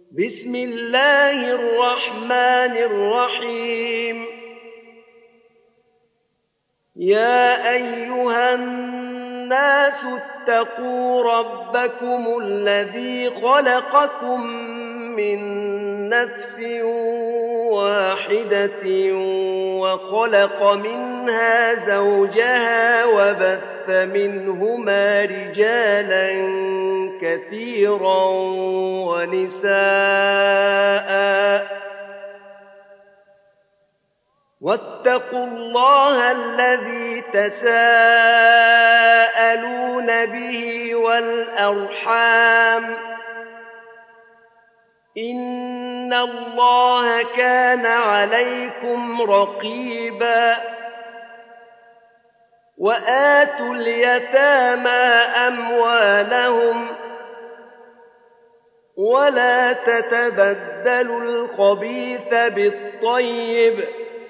بسم الله الرحمن الرحيم يا أيها الناس اتقوا ربكم الذي خلقكم من نفس واحدة وخلق منها زوجها وبث منهما رجالا كثيرا ونساء واتقوا الله الذي تساءلون به والأرحام إن الله كان عليكم رقيبا وآتوا اليتامى أموالهم ولا تتبدلوا الخبيث بالطيب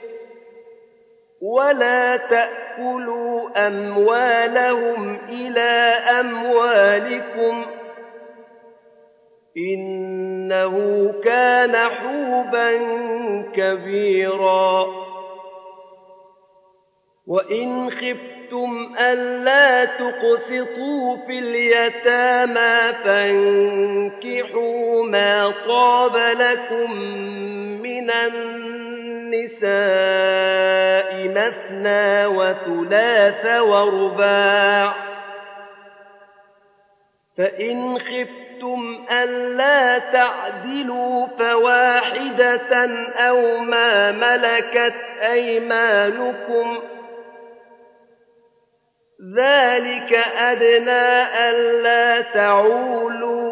ولا تأكلوا أموالهم إلى أموالكم إنه كان حوبا كبيرا وإن خفتم ألا تقسطوا في اليتامى فانكحوا ما طاب لكم من النساء مثنى وثلاث ورباع فإن خفتم ألا تعدلوا فواحدة أو ما ملكت أيمانكم ذلك أدنى ألا تعولوا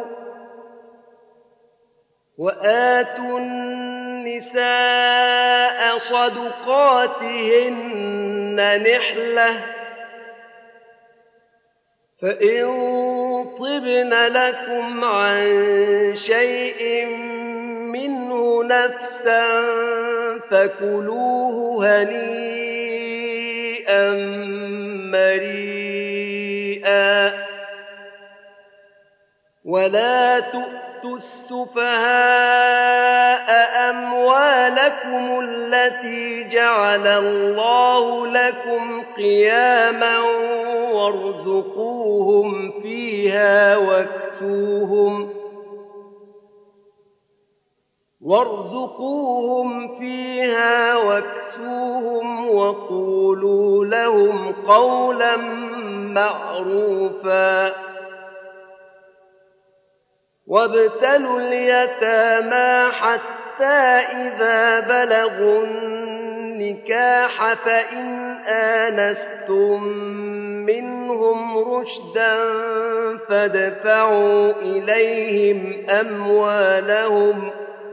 وآتوا النساء صدقاتهن نحلة فإن طبن لكم عن شيء منه نفسا فكلوه هنيئا مريئا ولا تؤتوا السفهاء أموالكم التي جعل الله لكم قياما وارزقوهم فيها واكسوهم وقولوا لهم قولا معروفا وابتلوا اليتامى حتى إذا بلغوا النكاح فإن آنستم منهم رشدا فادفعوا إليهم أموالهم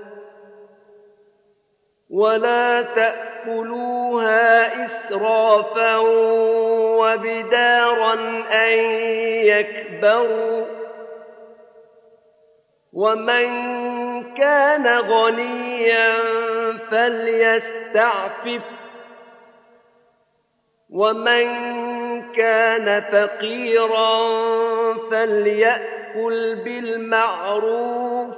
ولا تأكلوها إسرافا وبدارا أن يكبروا ومن كان غنيا فليستعفف ومن كان فقيرا فليأكل بالمعروف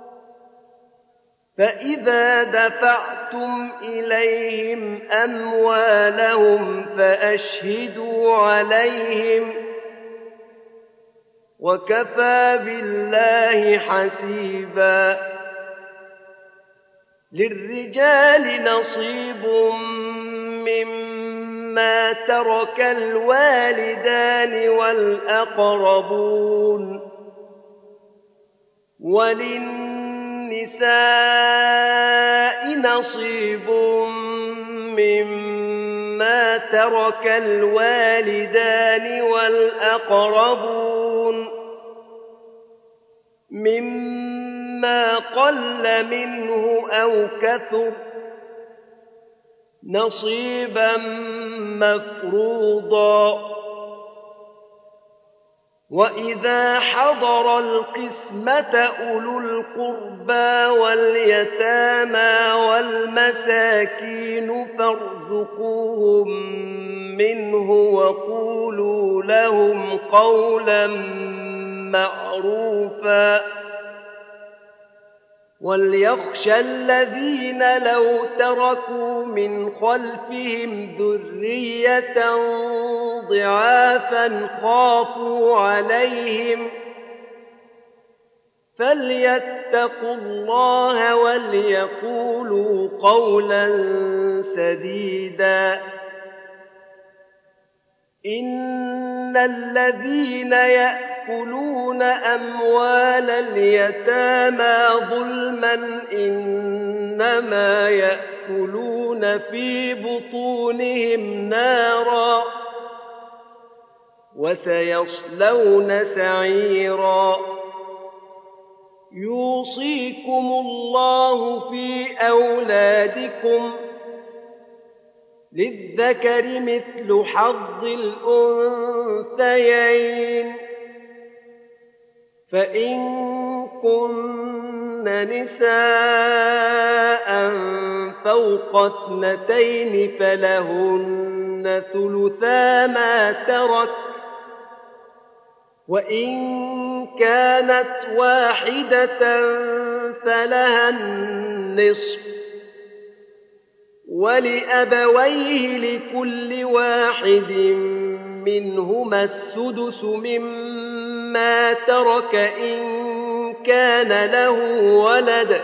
فإذا دفعتم إليهم أموالهم فأشهدوا عليهم وكفى بالله حسيبا للرجال نصيب مما ترك الوالدان والأقربون وللنساء نصيب مما ترك الوالدان والأقربون مما قل منه أو كثر نصيبا مفروضا وإذا حضر القسمة أولو القربى واليتامى والمساكين فارزقوهم منه وقولوا لهم قولا معروفا وليخشى الذين لو تركوا من خلفهم ذرية ضعافا خافوا عليهم فليتقوا الله وليقولوا قولا سديدا إن الذين يأكلون أموال اليتامى ظلما إنما يأكلون في بطونهم نارا وسيصلون سعيرا يوصيكم الله في أولادكم للذكر مثل حظ الأنثيين فإن كن نساء فوق 2 فلهن ثلثا ما ترك وإن كانت واحدة فلها النصف ولأبويه لكل واحد منهما السدس مما ترك إن كان له ولد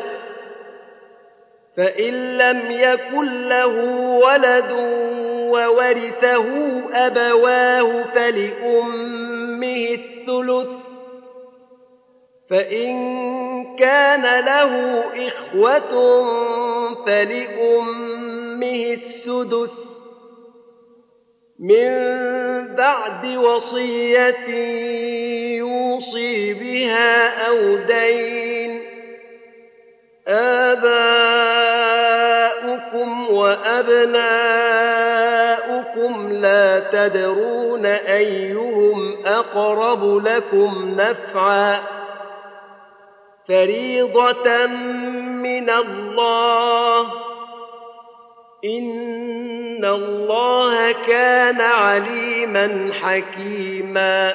فإن لم يكن له ولد وورثه أبواه فلأمه الثلث فإن كان له إخوة فلأمه السدس من بعد وصية يوصي بها أو دين آباؤكم وأبناؤكم لا تدرون أيهم أقرب لكم نفعا فريضة من الله إن الله كان عليما حكيما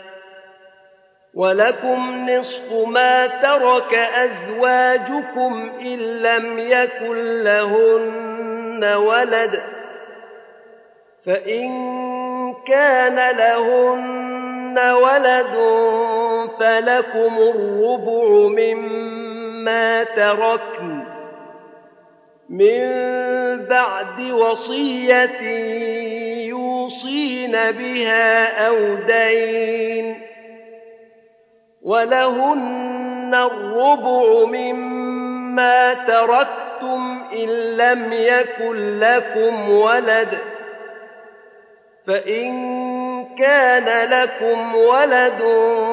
ولكم نصف ما ترك أزواجكم إن لم يكن لهن ولد فإن كان لهن ولد فلكم الربع مما تركن من بعد وصية يوصين بها أو دين ولهن الربع مما تركتم إن لم يكن لكم ولد فإن كان لكم ولد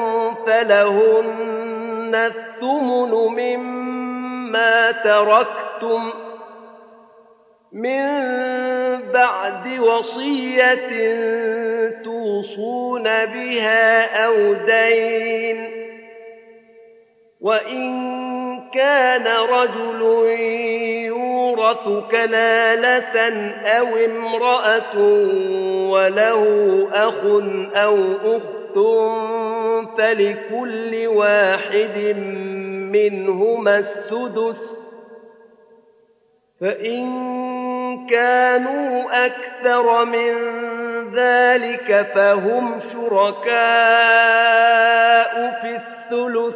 فلهن الثمن مما تركتم من بعد وصية توصون بها أو دين وإن كان رجل يورث كلالة أو امرأة وله أخ أو أخت فلكل واحد منهما السدس فإن كانوا أكثر من ذلك فهم شركاء في الثلث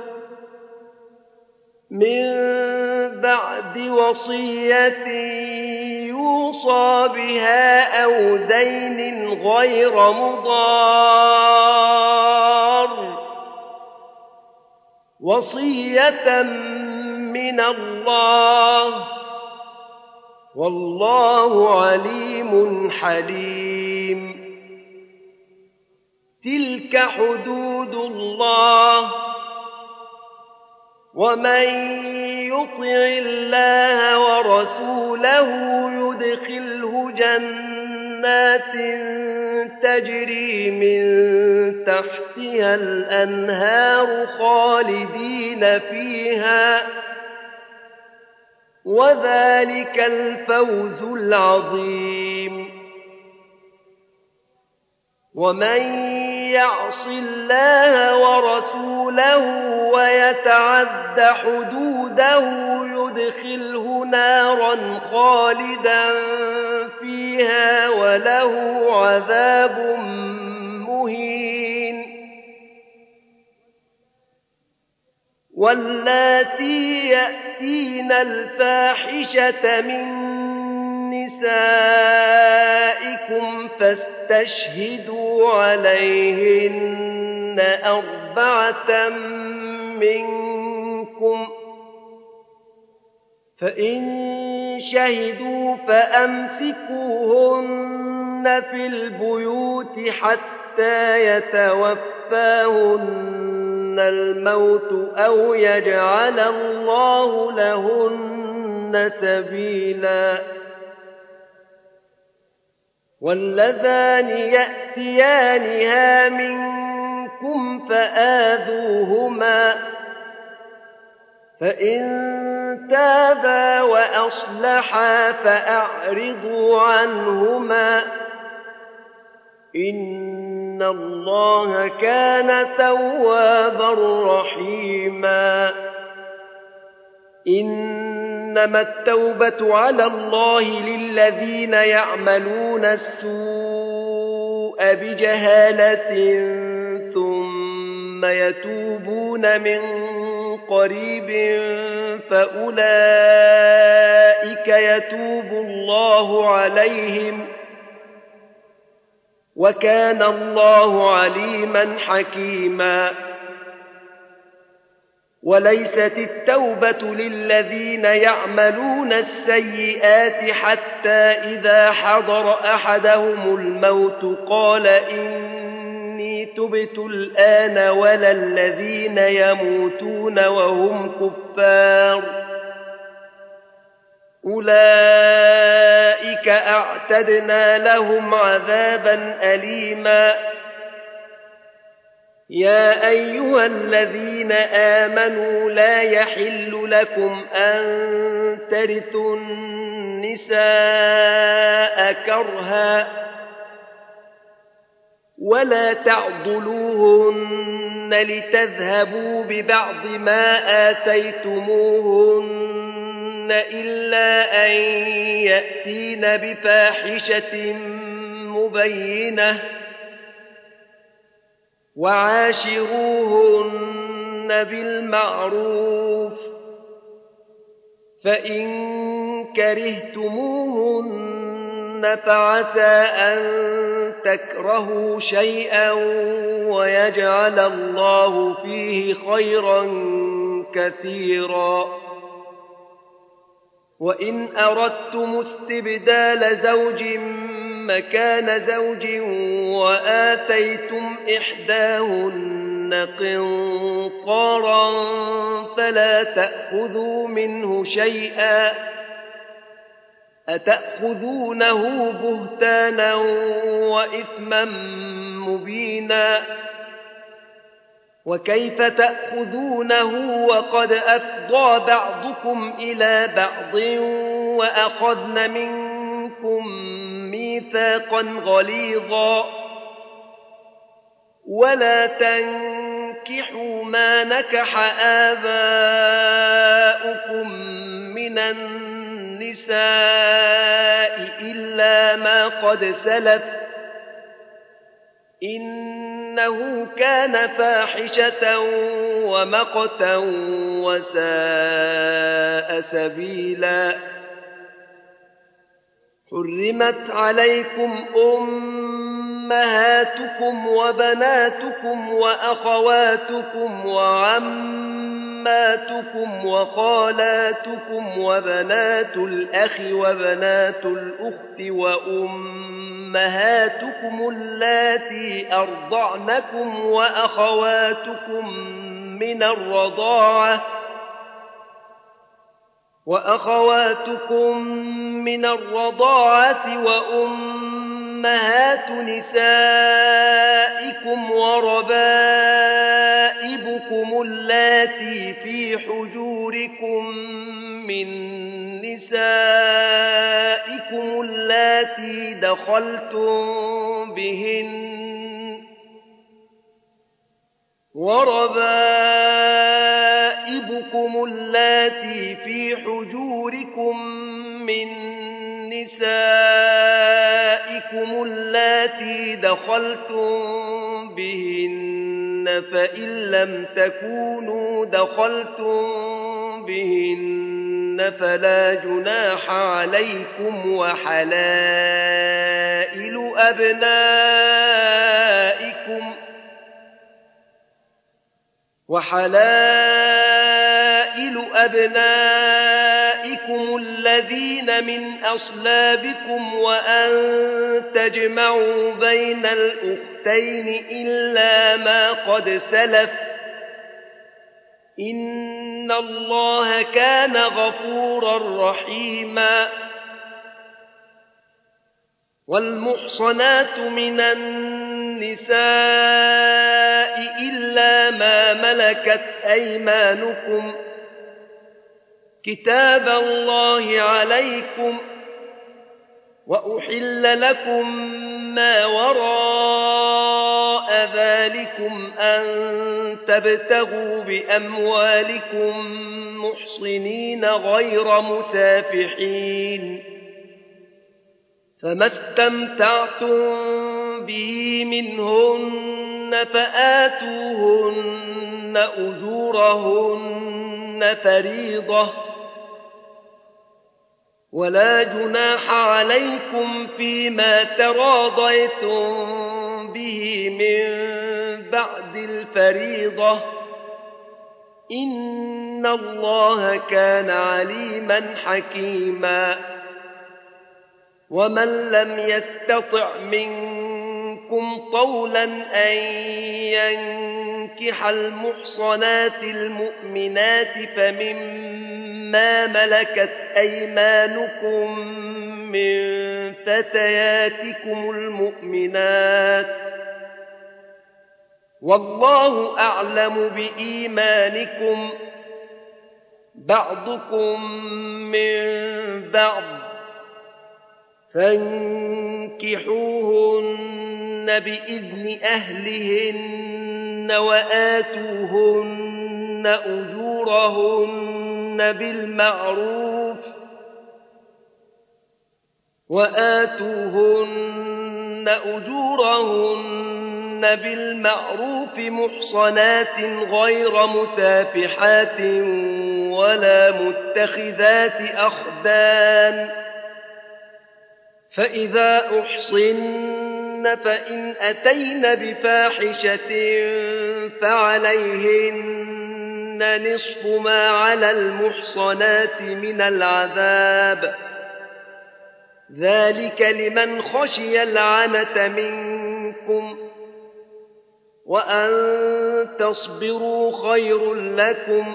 من بعد وصية يوصى بها أو دين غير مضار وصية من الله والله عليم حليم تلك حدود الله ومن يطع الله ورسوله يدخله جنات تجري من تحتها الأنهار خالدين فيها وذلك الفوز العظيم ومن يعص الله ورسوله ويتعد حدوده يدخله نارا خالدا فيها وله عذاب مهين واللاتي يأتين الفاحشة من نسائكم فاستشهدوا عليهن 4 منكم فإن شهدوا فأمسكوهن في البيوت حتى يتوفاهن الموت أو يجعل الله لهن سبيلا واللذان يأتيانها منكم فآذوهما فإن تابا وأصلحا فأعرضوا عنهما إن الله كان توابا رحيما إنما التوبة على الله للذين يعملون السوء بجهالة ثم يتوبون من قريب فأولئك يتوب الله عليهم وكان الله عليما حكيما وليست التوبة للذين يعملون السيئات حتى إذا حضر أحدهم الموت قال إني تبت الآن ولا الذين يموتون وهم كفار أولئك أعتدنا لهم عذابا أليما يا أيها الذين آمنوا لا يحل لكم أن ترثوا النساء كرها ولا تعضلوهن لتذهبوا ببعض ما آتيتموهن إلا أن يأتين بفاحشة مبينة وعاشروهن بالمعروف فإن كرهتموهن فعسى أن تكرهوا شيئا ويجعل الله فيه خيرا كثيرا وإن أردتم استبدال زوج مكان زوج وآتيتم إحداهن قنطارا فلا تأخذوا منه شيئا أتأخذونه بهتانا وإثما مبينا وكيف تأخذونه وقد أفضى بعضكم إلى بعض وأخذن منكم ميثاقا غليظا ولا تنكحوا ما نكح آباؤكم من النساء إلا ما قد سلف إنه كان فاحشة ومقتا وساء سبيلا حرمت عليكم أمهاتكم وبناتكم وأخواتكم وعماتكم وخالاتكم وبنات الأخ وبنات الأخت وأمهاتكم اللاتي أرضعنكم وأخواتكم من الرضاعة وأمهات نسائكم وربائبكم اللاتي في حجوركم من نسائكم اللاتي دخلتم بهن وربائبكم اللاتي في حجوركم من نسائكم اللاتي دخلتم بهن فإن لم تكونوا دخلتم بهن فلا جناح عليكم وحلائل أبنائكم الذين من أصلابكم وأن تجمعوا بين الأختين إلا ما قد سلف إن الله كان غفورا رحيما والمحصنات من النساء إلا ما ملكت أيمانكم كتاب الله عليكم وأحل لكم ما وراء ذلكم أن تبتغوا بأموالكم محصنين غير مسافحين فما استمتعتم به منهن فآتوهن أجورهن فريضة ولا جناح عليكم فيما تراضيتم به من بعد الفريضة إن الله كان عليما حكيما ومن لم يستطع منكم طولا أن ينكح المحصنات المؤمنات فمما ملكت أيمانكم من فتياتكم المؤمنات والله أعلم بإيمانكم بعضكم من بعض فانكحوهن بإذن أهلهن وآتوهن أجورهن بالمعروف محصنات غير مسافحات ولا متخذات أخدان فإذا أحصن فإن أتين بفاحشة فعليهن نصف ما على المحصنات من العذاب ذلك لمن خشي العنة منكم وأن تصبروا خير لكم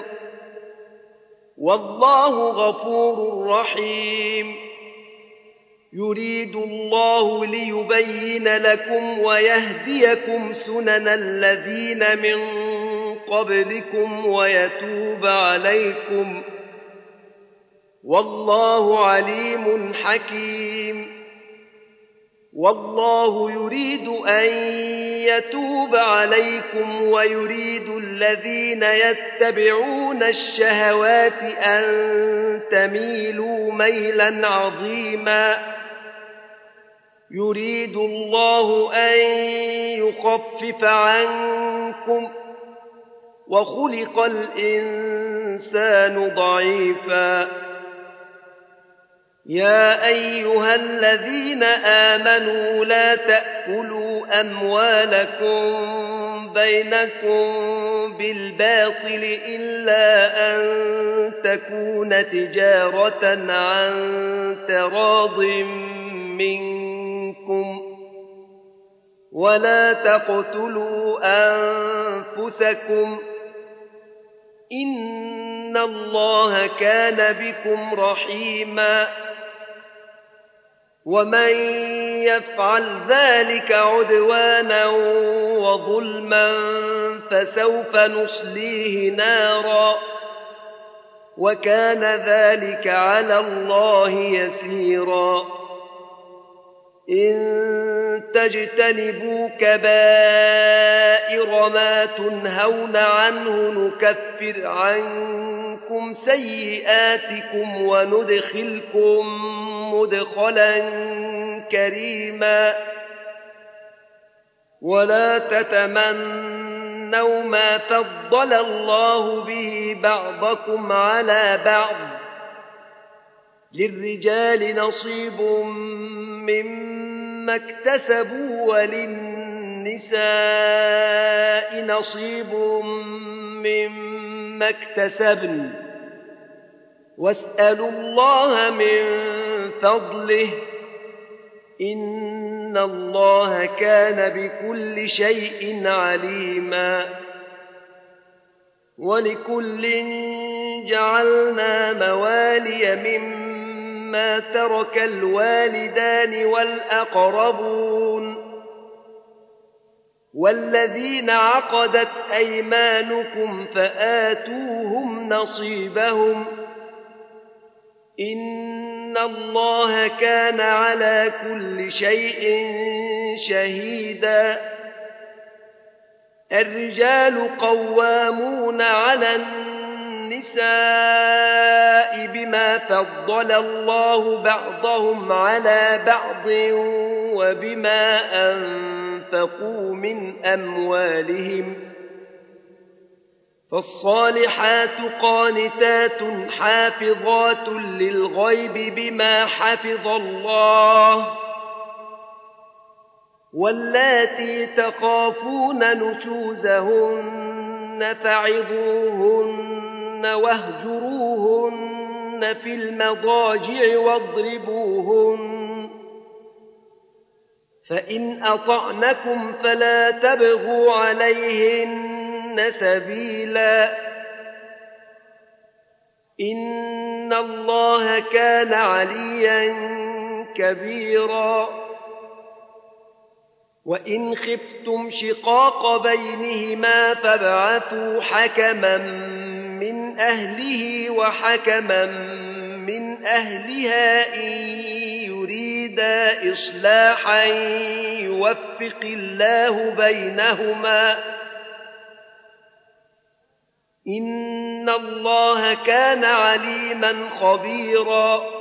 والله غفور رحيم يريد الله ليبين لكم ويهديكم سنن الذين من قبلكم ويتوب عليكم والله عليم حكيم والله يريد أن يتوب عليكم ويريد الذين يتبعون الشهوات أن تميلوا ميلا عظيما يريد الله أن يخفف عنكم وخلق الإنسان ضعيفا يا أيها الذين آمنوا لا تأكلوا أموالكم بينكم بالباطل إلا أن تكون تجارة عن تراض منكم ولا تقتلوا أنفسكم إن الله كان بكم رحيما ومن يفعل ذلك عدوانا وظلما فسوف نصليه نارا وكان ذلك على الله يسيرا إن تجتنبوا كبائر ما تنهون عنه نكفر عنكم سيئاتكم وندخلكم مدخلا كريما ولا تتمنوا ما فضل الله به بعضكم على بعض للرجال نصيب مما اكتسبوا وللنساء نصيب مما اكتسبن واسألوا الله من فضله إن الله كان بكل شيء عليما ولكل جعلنا موالي مما ترك الوالدان والأقربون والذين عقدت أيمانكم فآتوهم نصيبهم إن الله كان على كل شيء شهيدا الرجال قوامون على النساء بما فضل الله بعضهم على بعض وبما أنفقوا من أموالهم فالصالحات قانتات حافظات للغيب بما حفظ الله واللاتي تخافون نشوزهن فعظوهن واهجروهن في المضاجع واضربوهن فإن أطعنكم فلا تبغوا عليهن سبيلا إن الله كان عليا كبيرا وإن خفتم شقاق بينهما فابعثوا حكما من أهله وحكما من أهلها إن يريدا إصلاحا يوفق الله بينهما إن الله كان عليما خبيرا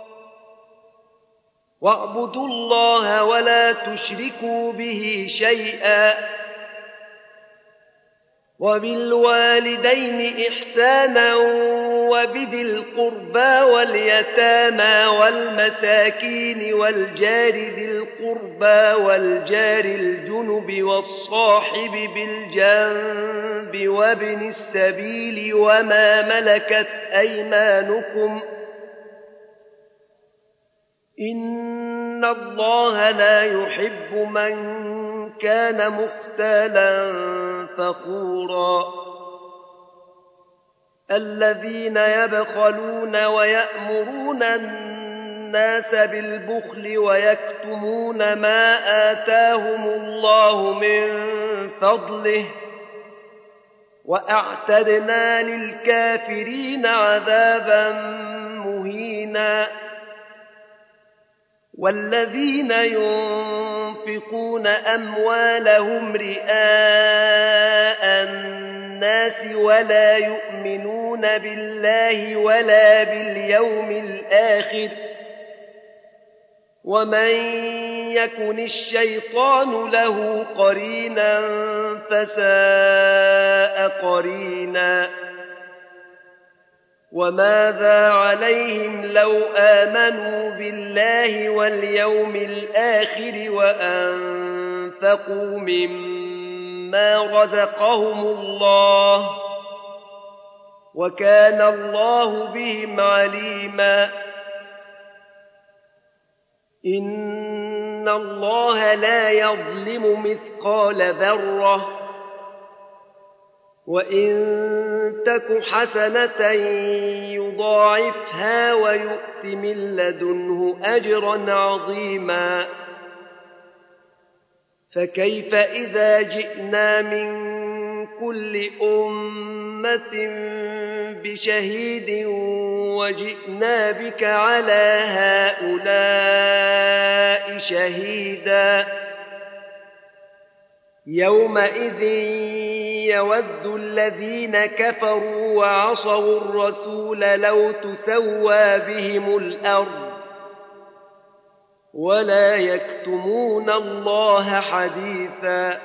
واعبدوا الله ولا تشركوا به شيئا وبالوالدين إحسانا وبذي القربى واليتامى والمساكين والجار ذي القربى والجار الجنب والصاحب بالجنب وابن السبيل وما ملكت أيمانكم إن الله لا يحب من كان مختالا فخورا الذين يبخلون ويأمرون الناس بالبخل ويكتمون ما آتاهم الله من فضله وأعتدنا للكافرين عذابا مهينا والذين ينفقون أموالهم رئاء الناس ولا يؤمنون بالله ولا باليوم الآخر ومن يكن الشيطان له قرينا فساء قرينا وماذا عليهم لو آمنوا بالله واليوم الآخر وأنفقوا مما رزقهم الله وكان الله بهم عليما إن الله لا يظلم مثقال ذرة وإن تك حسنة يضاعفها ويؤت من لدنه أجرا عظيما فكيف إذا جئنا من كل أمة بشهيد وجئنا بك على هؤلاء شهيدا يومئذ يود الذين كفروا وعصوا الرسول لو تسوى بهم الأرض ولا يكتمون الله حديثا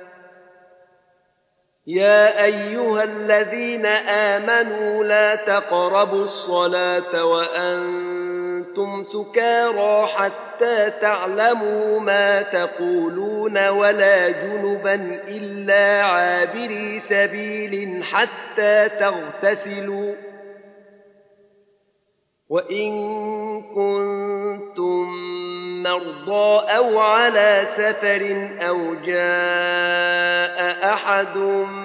يا أيها الذين آمنوا لا تقربوا الصلاة وأنتم سكارى حتى تعلموا ما تقولون ولا جنبا إلا عابري سبيل حتى تغتسلوا وإن كنتم مرضى أو على سفر أو جاء أحد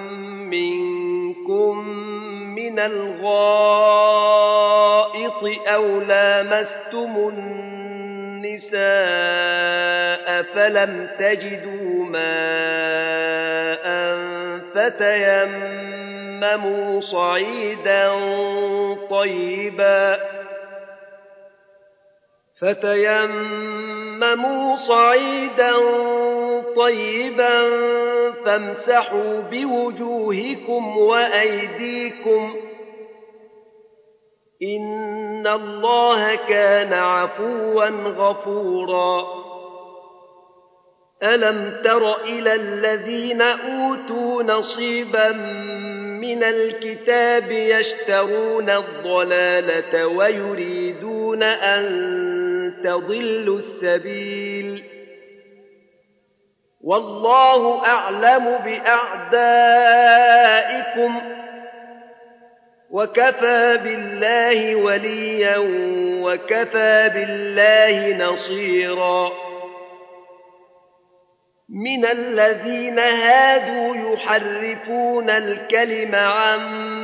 منكم من الغائط أو لامستم النساء فلم تجدوا ماء فتيمموا صعيدا طيبا فامسحوا بوجوهكم وأيديكم إن الله كان عفوا غفورا ألم تر إلى الذين أوتوا نصيبا من الكتاب يشترون الضلالة ويريدون أن تضلوا السبيل والله أعلم بأعدائكم وكفى بالله وليا وكفى بالله نصيرا من الذين هادوا يحرفون الكلم عن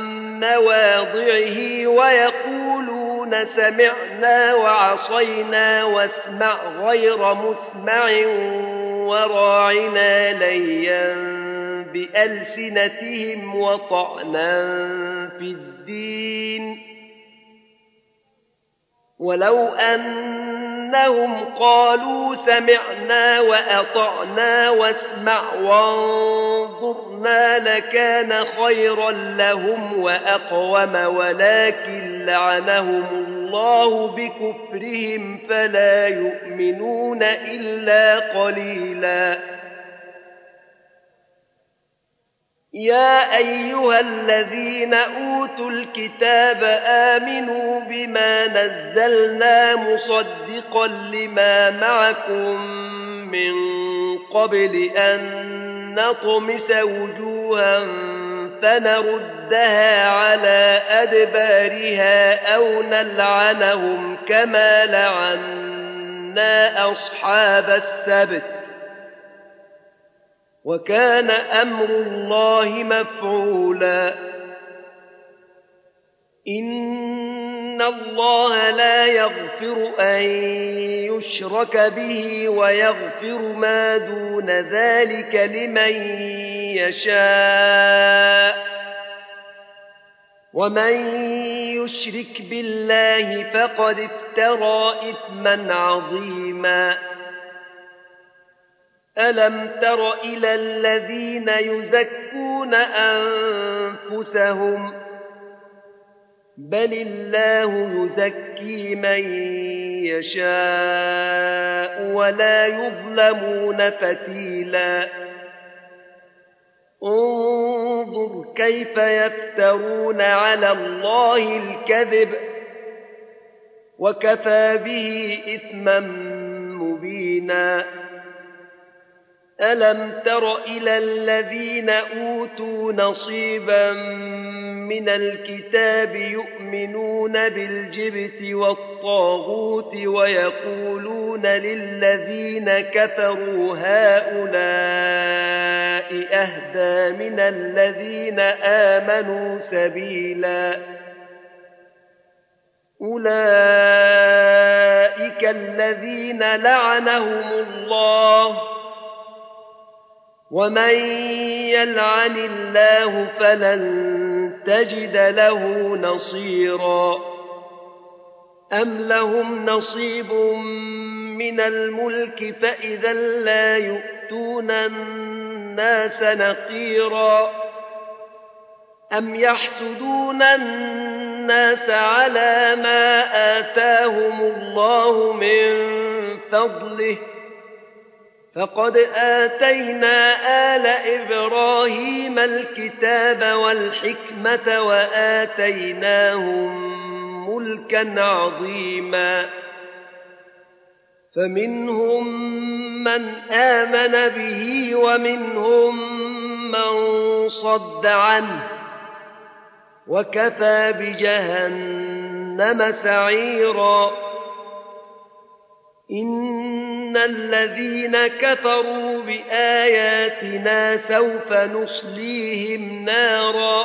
مواضعه ويقولون سمعنا وعصينا واسمع غير مسمع وراعنا ليا بألسنتهم وطعنا في الدين ولو أنهم قالوا سمعنا وأطعنا واسمع وانظرنا لكان خيرا لهم وأقوم ولكن لعنهم الله بكفرهم فلا يؤمنون إلا قليلا يا أيها الذين أوتوا الكتاب آمنوا بما نزلنا مصدقا لما معكم من قبل أن نطمس وجوها فنردها على أدبارها أو نلعنهم كما لعنا أصحاب السبت وكان أمر الله مفعولا إن الله لا يغفر أن يشرك به ويغفر ما دون ذلك لمن يشاء ومن يشرك بالله فقد افترى إثما عظيما ألم تر إلى الذين يزكون أنفسهم بل الله يزكي من يشاء ولا يظلمون فتيلا انظر كيف يفترون على الله الكذب وكفى به إثما مبينا ألم تر إلى الذين أوتوا نصيبا من الكتاب يؤمنون بالجبت والطاغوت ويقولون للذين كفروا هؤلاء أهدى من الذين آمنوا سبيلا أولئك الذين لعنهم الله ومن يلعن الله فلن تجد له نصيرا أم لهم نصيب من الملك فإذا لا يؤتون الناس نقيرا أم يحسدون الناس على ما آتاهم الله من فضله فقد آتينا آل إبراهيم الكتاب والحكمة وآتيناهم ملكا عظيما فمنهم من آمن به ومنهم من صد عنه وكفى بجهنم سعيرا إن الذين كفروا بآياتنا سوف نصليهم نارا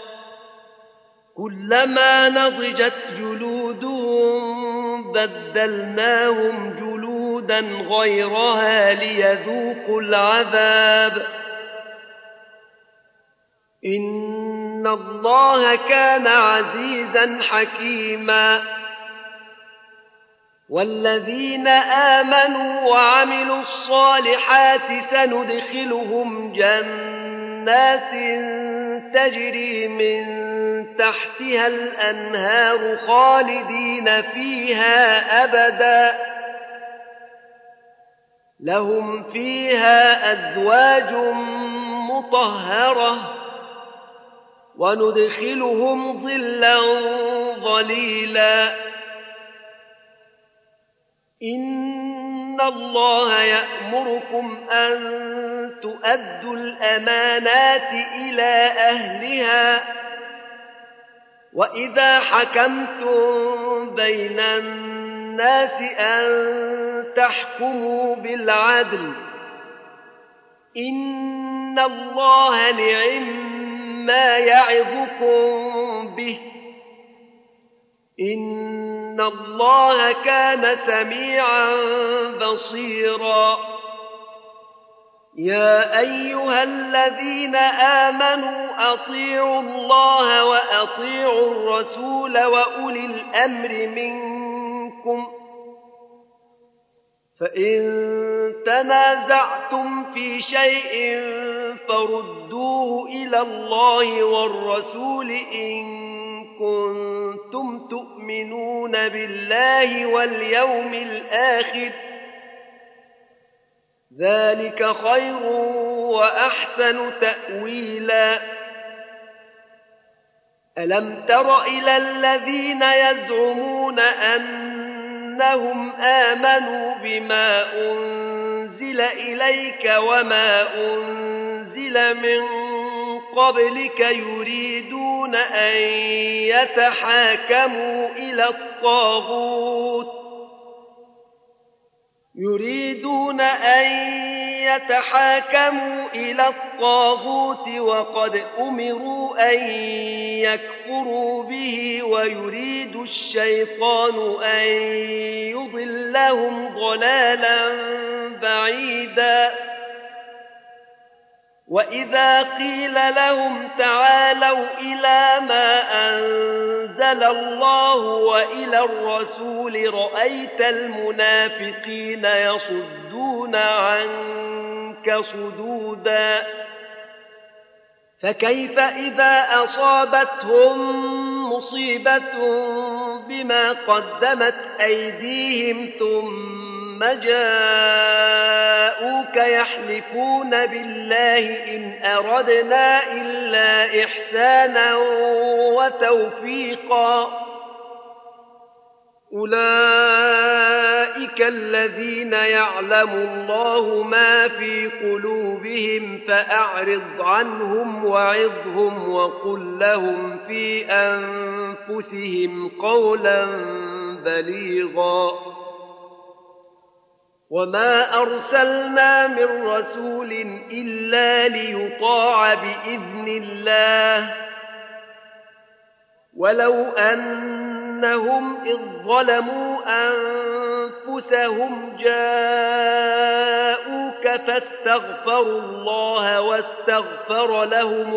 كلما نضجت جلودهم بدلناهم جلودا غيرها ليذوقوا العذاب إن الله كان عزيزا حكيما والذين آمنوا وعملوا الصالحات سندخلهم جنات تجري من تحتها الأنهار خالدين فيها أبدا لهم فيها أزواج مطهرة وندخلهم ظلا ظليلا إن الله يأمركم أن تؤدوا الأمانات إلى أهلها وإذا حكمتم بين الناس أن تحكموا بالعدل إن الله نعم ما يعظكم به إن الله كان سميعا بصيرا يا أيها الذين آمنوا أطيعوا الله وأطيعوا الرسول وأولي الأمر منكم فإن تنازعتم في شيء فردوه إلى الله والرسول إن كنتم تؤمنون بالله واليوم الآخر ذلك خير وأحسن تأويلا ألم تر إلى الذين يزعمون أنهم آمنوا بما أنزل إليك وما أنزل من قبلك يريدون أن يتحاكموا إلى الطاغوت وقد أمروا أن يكفروا به ويريد الشيطان أن يضلهم ضلالا بعيدا وإذا قيل لهم تعالوا إلى ما أنزل الله وإلى الرسول رأيت المنافقين يصدون عنك صدودا فكيف إذا أصابتهم مصيبة بما قدمت أيديهم ثم جاءوك يحلفون بالله إن أردنا إلا إحسانا وتوفيقا أولئك الذين يعلم الله ما في قلوبهم فأعرض عنهم وعظهم وقل لهم في أنفسهم قولا بليغا وما أرسلنا من رسول إلا ليطاع بإذن الله ولو أنهم إذ ظلموا أنفسهم جاءوك فاستغفروا الله واستغفر لهم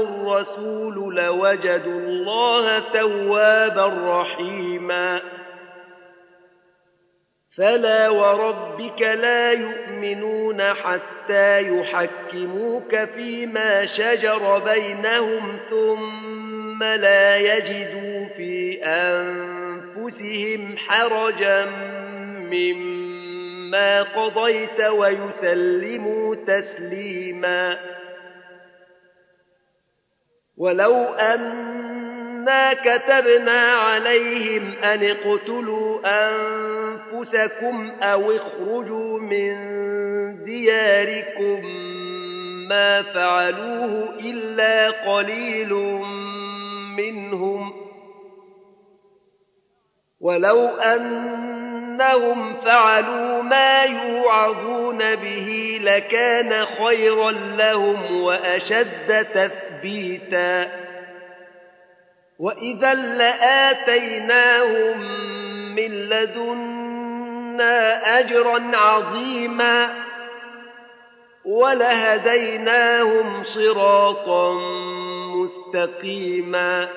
الرسول لوجدوا الله توابا رحيما فلا وربك لا يؤمنون حتى يحكموك فيما شجر بينهم ثم لا يجدوا في أنفسهم حرجا مما قضيت ويسلموا تسليما ولو أنا كتبنا عليهم أن اقتلوا أنفسكم أو اخرجوا من دياركم ما فعلوه إلا قليل منهم ولو أنهم فعلوا ما يوعظون به لكان خيرا لهم وأشد تثبيتا وإذا لآتيناهم من لدنا أجرا عظيما ولهديناهم صراطا مستقيما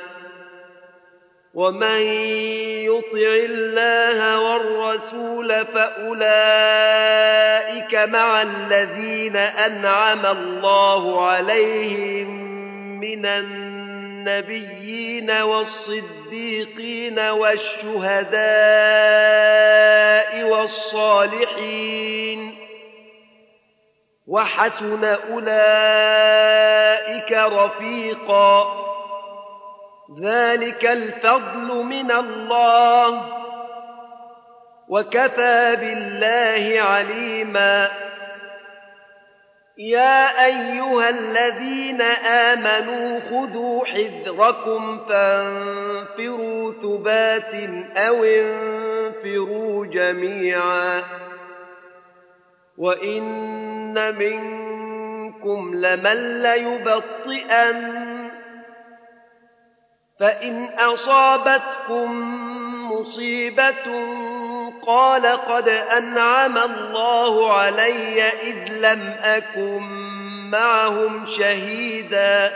ومن يطع الله والرسول فأولئك مع الذين أنعم الله عليهم من النبيين والصديقين والشهداء والصالحين وحسن أولئك رفيقا ذلك الفضل من الله وكفى بالله عليما يا أيها الذين آمنوا خذوا حذركم فانفروا ثبات أو انفروا جميعا وإن منكم لمن ليبطئن فإن أصابتكم مصيبة قال قد أنعم الله علي إذ لم أكن معهم شهيدا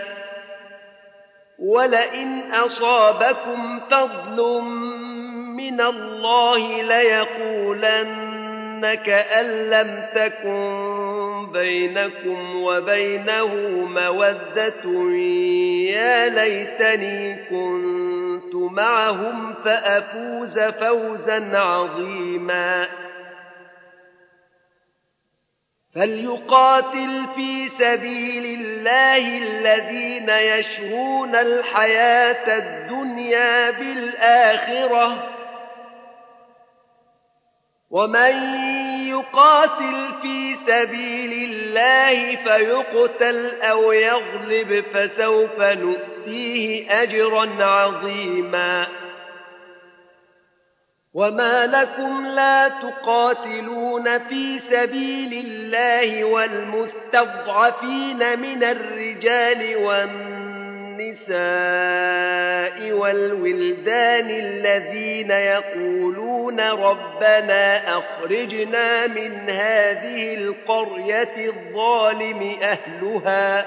ولئن أصابكم فضل من الله ليقولن كأن لم تكن بينكم وبينه مودة يا ليتني كنت معهم فأفوز فوزا عظيما فليقاتل في سبيل الله الذين يشرون الحياة الدنيا بالآخرة ومن يقاتل في سبيل الله فيقتل أو يغلب فسوف نؤتيه أجرا عظيما وما لكم لا تقاتلون في سبيل الله والمستضعفين من الرجال والنساء والولدان الذين يقولون ربنا أخرجنا من هذه القرية الظالم أهلها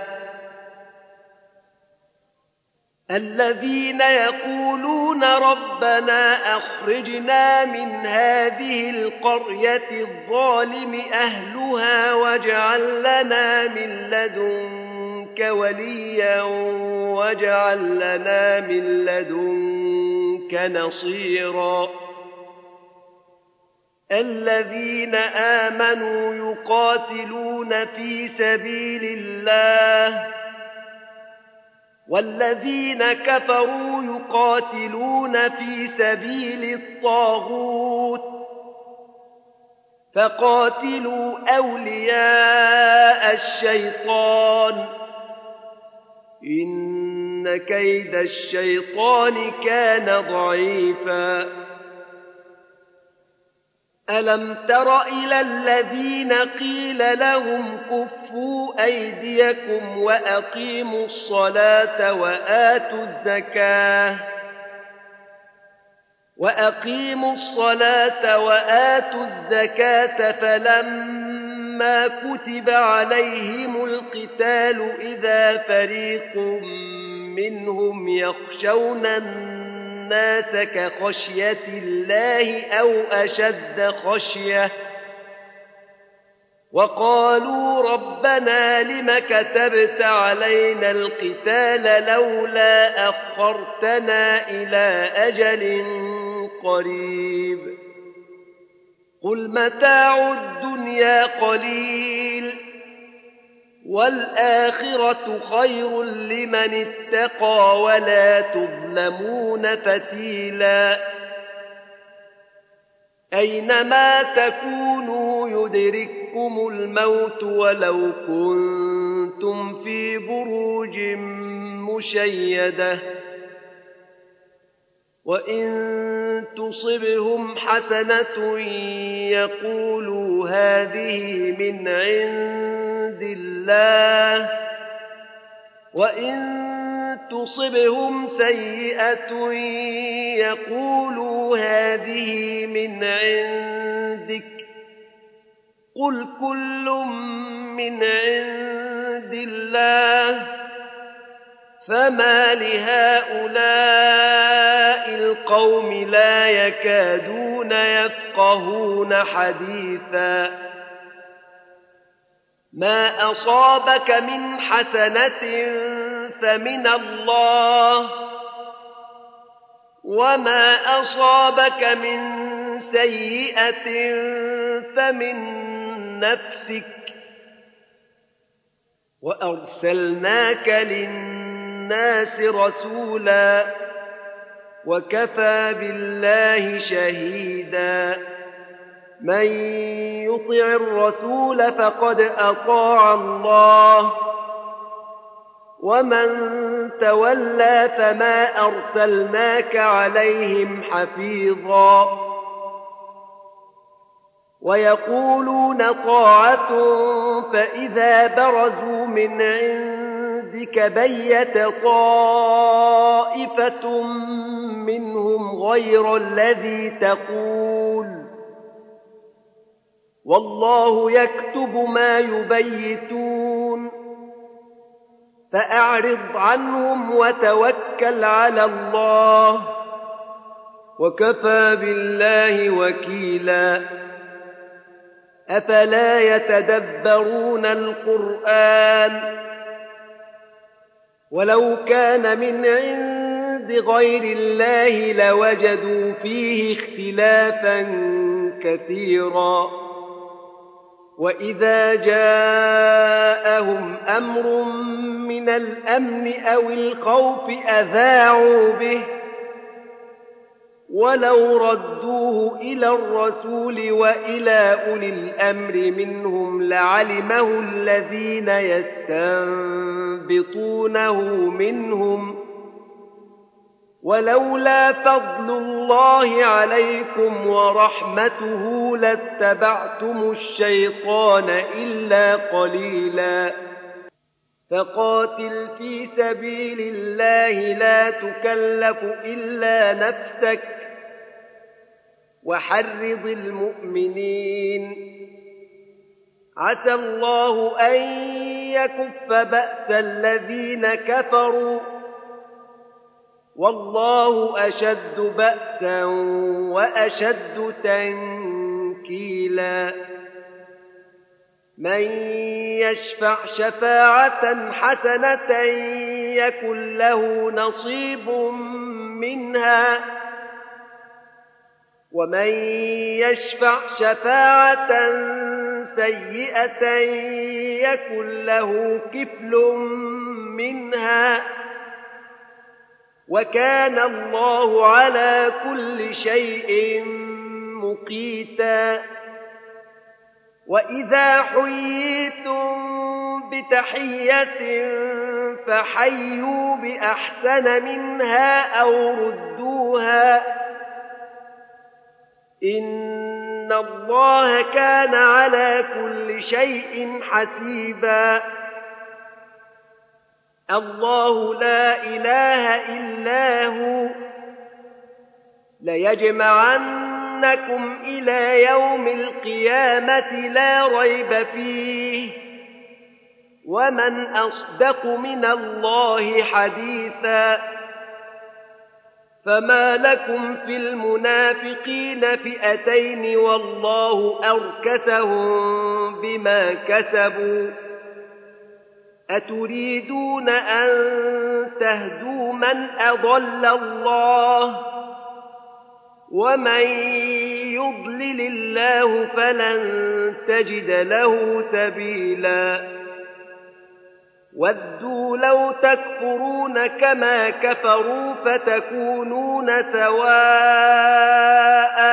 الذين يقولون ربنا أخرجنا من هذه القرية الظالم أهلها واجعل لنا من لدنك وليا واجعل لنا من لدنك نصيرا الذين آمنوا يقاتلون في سبيل الله والذين كفروا يقاتلون في سبيل الطاغوت فقاتلوا أولياء الشيطان إن كيد الشيطان كان ضعيفا ألم تر إلى الذين قيل لهم كفوا أيديكم وأقيموا الصلاة وآتوا الزكاة فلما كتب عليهم القتال إذا فريق منهم يخشون الناس كخشية الله أو أشد خشية وقالوا ربنا لم كتبت علينا القتال لولا أخرتنا إلى أجل قريب قل متاع الدنيا قليل والآخرة خير لمن اتقى ولا تظلمون فتيلا أينما تكونوا يدرككم الموت ولو كنتم في بروج مشيدة وإن تصبهم حسنة يقولوا هذه من عند الله وإن تصبهم سيئة يقولوا هذه من عندك قل كل من عند الله فما لهؤلاء القوم لا يكادون يفقهون حديثا ما أصابك من حسنة فمن الله وما أصابك من سيئة فمن نفسك وأرسلناك للناس رسولا وكفى بالله شهيدا من يطع الرسول فقد أطاع الله ومن تولى فما أرسلناك عليهم حفيظا ويقولون طاعة فإذا برزوا من عندك بيت طائفة منهم غير الذي تقول والله يكتب ما يبيتون فأعرض عنهم وتوكل على الله وكفى بالله وكيلا أفلا يتدبرون القرآن ولو كان من عند غير الله لوجدوا فيه اختلافا كثيرا وإذا جاءهم أمر من الأمن أو الخوف أذاعوا به ولو ردوه إلى الرسول وإلى أولي الأمر منهم لعلمه الذين يستنبطونه منهم ولولا فضل الله عليكم ورحمته لاتبعتم الشيطان إلا قليلا فقاتل في سبيل الله لا تكلف إلا نفسك وحرض المؤمنين عسى الله أن يكف بأس الذين كفروا والله أشد بأسا وأشد تنكيلا من يشفع شفاعة حسنة يكن له نصيب منها ومن يشفع شفاعة سيئة يكن له كفل منها وكان الله على كل شيء مقيتا وإذا حييتم بتحية فحيوا بأحسن منها أو ردوها إن الله كان على كل شيء حسيبا الله لا إله إلا هو ليجمعنكم إلى يوم القيامة لا ريب فيه ومن أصدق من الله حديثا فما لكم في المنافقين فئتين والله أركسهم بما كسبوا أتريدون أن تهدوا من أضل الله ومن يضلل الله فلن تجد له سبيلا ودوا لو تكفرون كما كفروا فتكونون سواء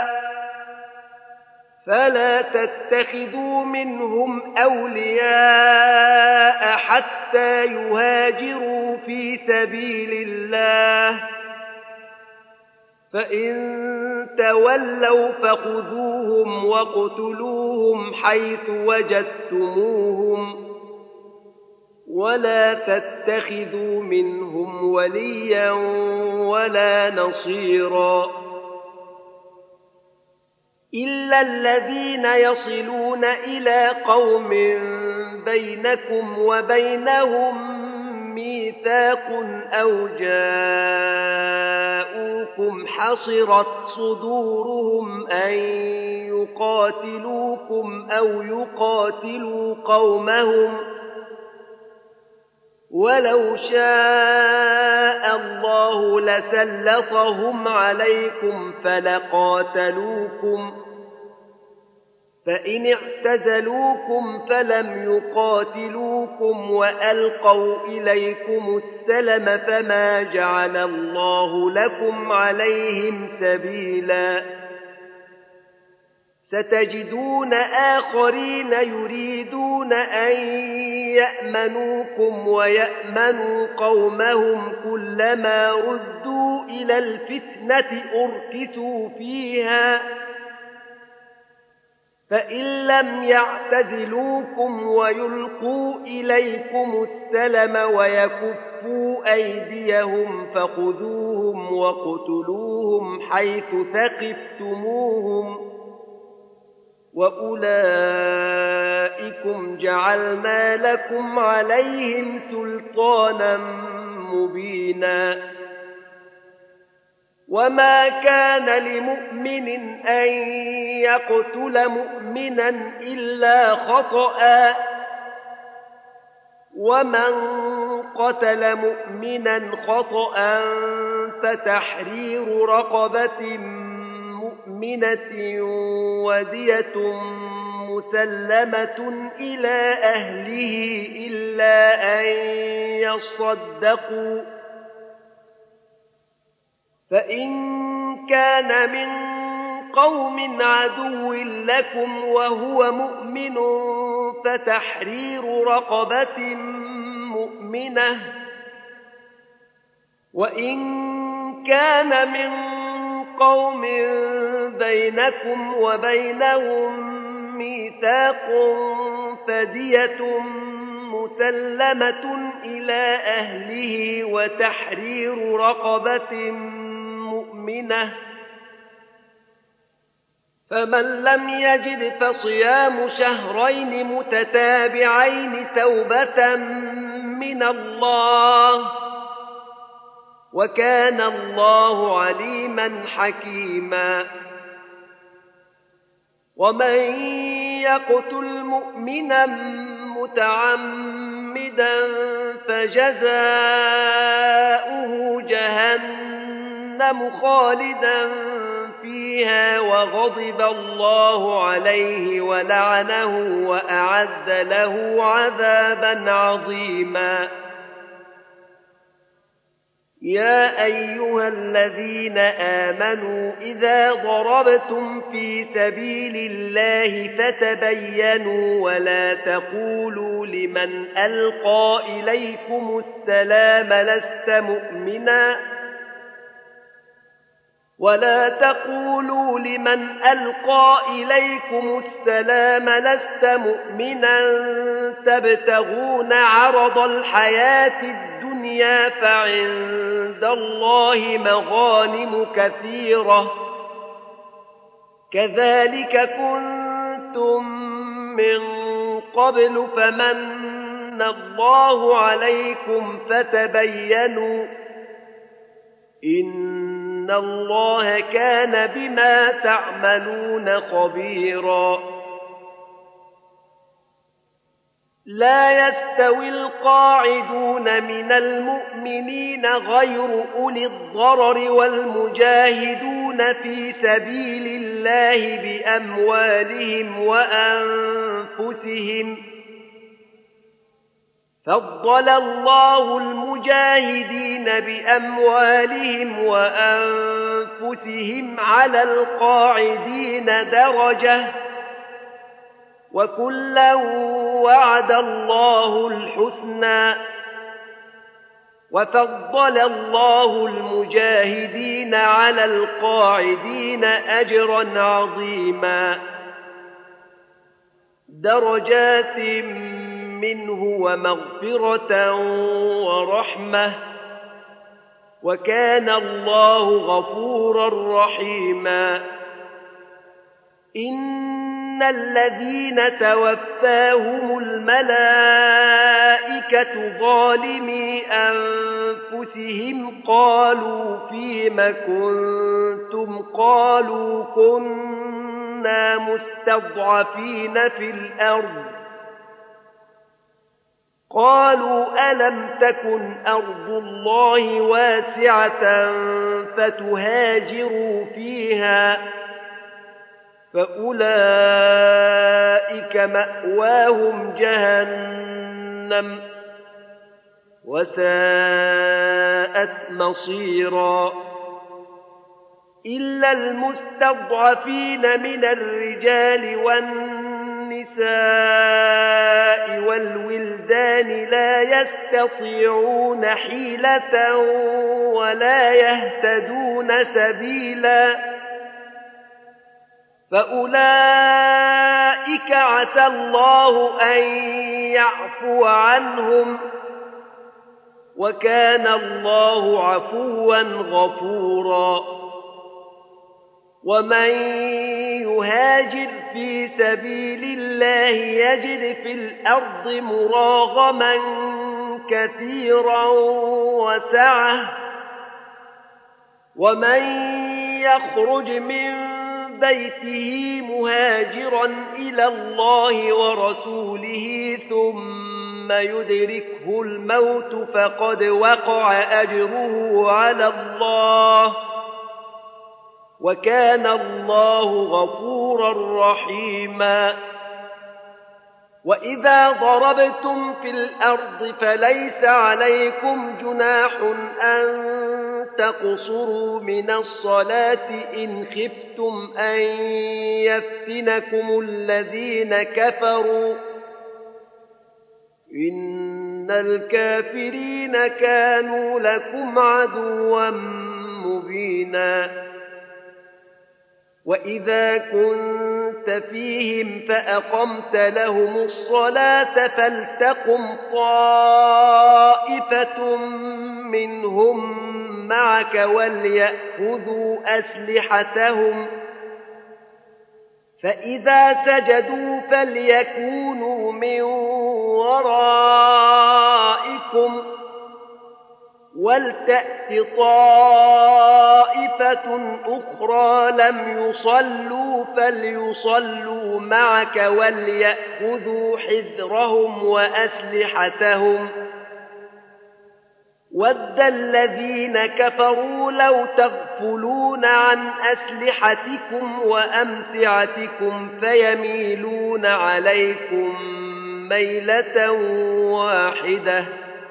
فلا تتخذوا منهم أولياء حتى يهاجروا في سبيل الله فإن تولوا فخذوهم واقتلوهم حيث وجدتموهم ولا تتخذوا منهم وليا ولا نصيرا إلا الذين يصلون إلى قوم بينكم وبينهم ميثاق أو جاءوكم حصرت صدورهم أن يقاتلوكم أو يقاتلوا قومهم ولو شاء الله لسلطهم عليكم فلقاتلوكم فإن اعتزلوكم فلم يقاتلوكم وألقوا إليكم السلم فما جعل الله لكم عليهم سبيلا ستجدون آخرين يريدون أن يأمنوكم ويأمنوا قومهم كلما ردوا إلى الفتنة أركسوا فيها فإن لم يعتزلوكم ويلقوا إليكم السلم ويكفوا أيديهم فخذوهم واقتلوهم حيث ثقفتموهم وأولئكم جعلنا لكم عليهم سلطانا مبينا وما كان لمؤمن أن يقتل مؤمنا إلا خطأ ومن قتل مؤمنا خطأ فتحرير رقبة مؤمنة ودية مسلمة إلى أهله إلا أن يصدقوا فإن كان من قوم عدو لكم وهو مؤمن فتحرير رقبة مؤمنة وإن كان من قوم بينكم وبينهم ميثاق فدية مسلمة إلى أهله وتحرير رقبة مؤمنة فمن لم يجد فصيام شهرين متتابعين توبة من الله وكان الله عليما حكيما ومن يقتل مؤمنا متعمدا فجزاؤه جهنم خالدا فيها وغضب الله عليه ولعنه وأعد له عذابا عظيما يا أيها الذين آمنوا إذا ضربتم في سبيل الله فتبينوا ولا تقولوا لمن ألقى إليكم السلام لست مؤمنا تبتغون عرض الحياة الدنيا فعند الله مغانم كثيرة كذلك كنتم من قبل فمن الله عليكم فتبينوا إن إن الله كان بما تعملون خبيرا لا يستوي القاعدون من المؤمنين غير أولي الضرر والمجاهدون في سبيل الله بأموالهم وأنفسهم فضل الله المجاهدين بأموالهم وأنفسهم على القاعدين درجة وكلا وعد الله الحسنى وفضل الله المجاهدين على القاعدين أجرا عظيما درجات منه ومغفرة ورحمة وكان الله غفورا رحيما إن الذين توفاهم الملائكة ظالمي أنفسهم قالوا فيم كنتم قالوا كنا مستضعفين في الأرض قالوا ألم تكن أرض الله واسعة فتهاجروا فيها فأولئك مأواهم جهنم وساءت مصيرا إلا المستضعفين من الرجال والنساء والولدان لا يستطيعون حيلة ولا يهتدون سبيلا فأولئك عسى الله أن يعفو عنهم وكان الله عفوا غفورا ومن يهاجر في سبيل الله يجد في الأرض مراغما كثيرا وسعة ومن يخرج من بيته مهاجرا إلى الله ورسوله ثم يدركه الموت فقد وقع أجره على الله وكان الله غفورا رحيما وإذا ضربتم في الأرض فليس عليكم جناح أن تقصروا من الصلاة إن خفتم أن يفتنكم الذين كفروا إن الكافرين كانوا لكم عدوا مبينا وإذا كنت فيهم فأقمت لهم الصلاة فلتقم طائفة منهم معك وليأخذوا أسلحتهم فإذا سجدوا فليكونوا من ورائكم ولتأت طائفة أخرى لم يصلوا فليصلوا معك وليأخذوا حذرهم وأسلحتهم ود الذين كفروا لو تغفلون عن أسلحتكم وأمتعتكم فيميلون عليكم ميلة واحدة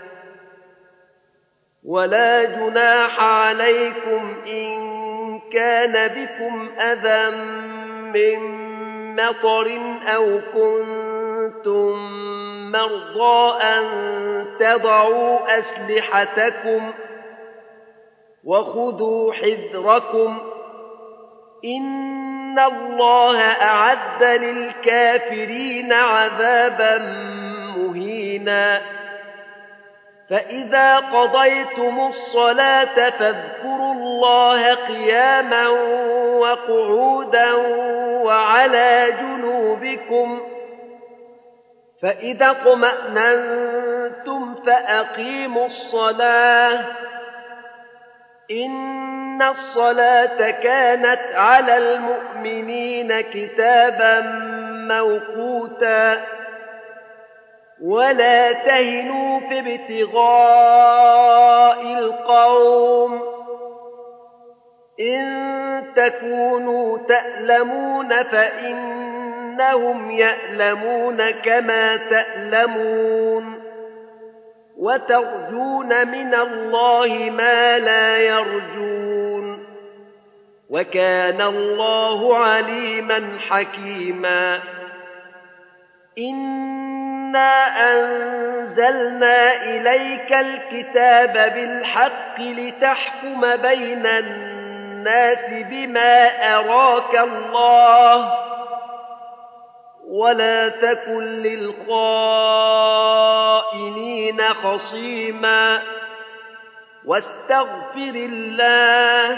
ولا جناح عليكم إن كان بكم أذى من مطر أو كنتم مرضى أن تضعوا أسلحتكم وخذوا حذركم إن الله أعد للكافرين عذابا مهينا فإذا قضيتم الصلاة فاذكروا الله قياما وقعودا وعلى جنوبكم فإذا اطمأننتم فأقيموا الصلاة إن الصلاة كانت على المؤمنين كتابا موقوتا ولا تهنوا في ابتغاء القوم إن تكونوا تألمون فإنهم يألمون كما تألمون وترجون من الله ما لا يرجون وكان الله عليما حكيما إنا أنزلنا إليك الكتاب بالحق لتحكم بين الناس بما أراك الله ولا تكن للخائنين خصيما واستغفر الله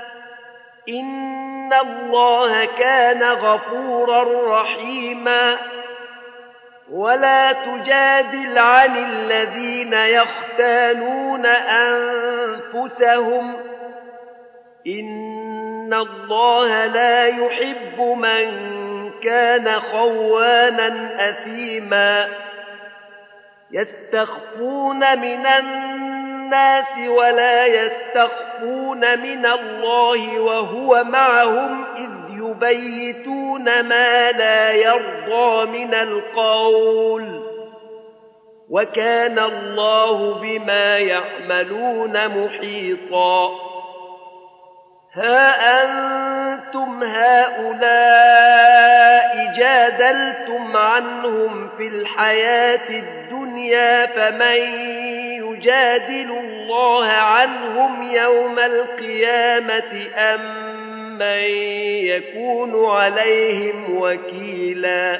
إن الله كان غفورا رحيما ولا تجادل عن الذين يختانون أنفسهم إن الله لا يحب من كان خوانا أثيما يستخفون من الناس ولا يستخفون من الله وهو معهم إذ يبيتون ما لا يرضى من القول وكان الله بما يعملون محيطا ها أنتم هؤلاء جادلتم عنهم في الحياة الدنيا فمن يجادل الله عنهم يوم القيامة أم من يكون عليهم وكيلا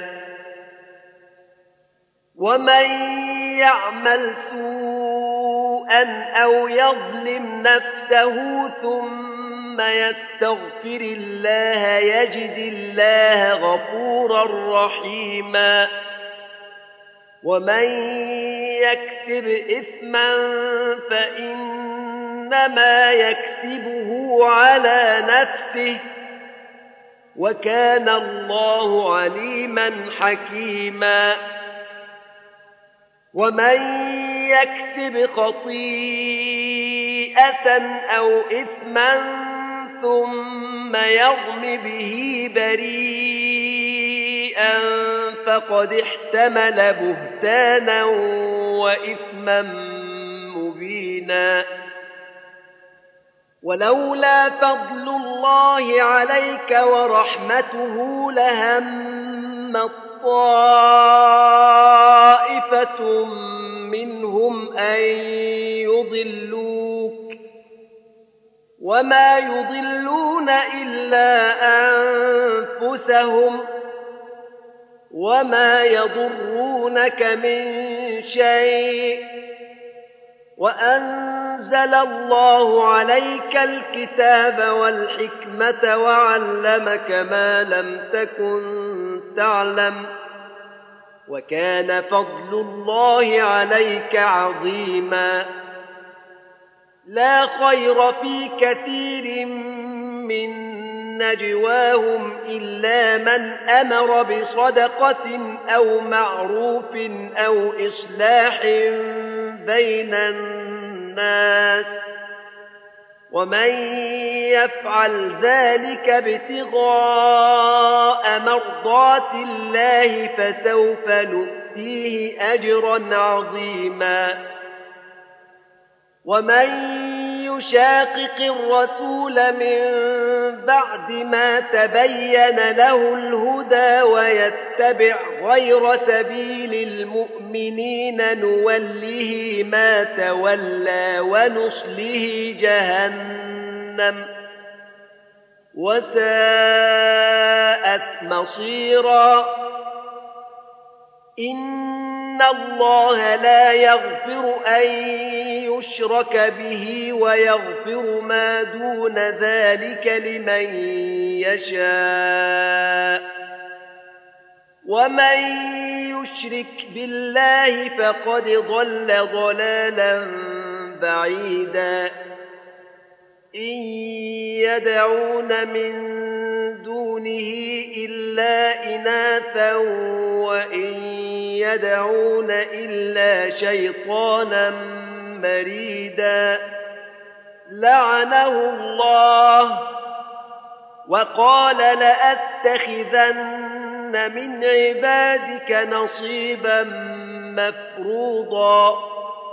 ومن يعمل سوءا أو يظلم نفسه ثم يستغفر الله يجد الله غفورا رحيما ومن يكسب إثما فإنما يكسبه على نفسه وكان الله عليما حكيما ومن يكسب خطيئة أو إثما ثم يرم به بريئا فقد احتمل بهتانا وإثما مبينا ولولا فضل الله عليك ورحمته لهم طائفة منهم أن يضلوك وما يضلون إلا أنفسهم وما يضرونك من شيء وأنزل الله عليك الكتاب والحكمة وعلمك ما لم تكن تعلم وكان فضل الله عليك عظيما لا خير في كثير من نجواهم إلا من أمر بصدقة أو معروف أو إصلاح بين الناس ومن يفعل ذلك ابتغاء مرضات الله فسوف نؤتيه أجرا عظيما ومن يشاقق الرسول من بعد ما تبين له الهدى ويتبع غير سبيل المؤمنين نوله ما تولى ونصله جهنم وساءت مصيرا إن الله لا يغفر أن يشرك به ويغفر ما دون ذلك لمن يشاء ومن يشرك بالله فقد ضل ضلالا بعيدا إن يدعون من دونه إلا إناثا وإن يدعون إلا شيطانا مريدا لعنه الله وقال لأتخذن من عبادك نصيبا مفروضا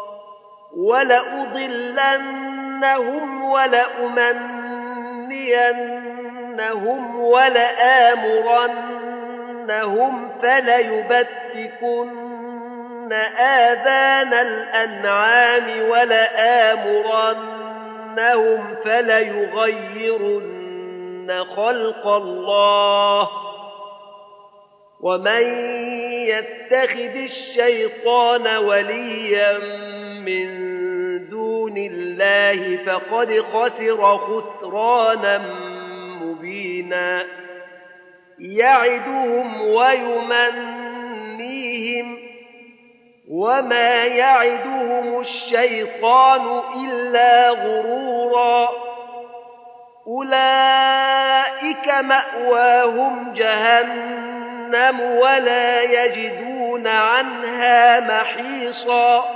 ولأضلنهم ولأمنينهم ولآمرنهم فليبتكن آذان الأنعام ولآمرنهم فليغيرن خلق الله ومن يتخذ الشيطان وليا من دون الله فقد خسر خسرانا مبينا يعدهم ويمنيهم وما يعدهم الشيطان إلا غرورا أولئك مأواهم جهنم ولا يجدون عنها محيصا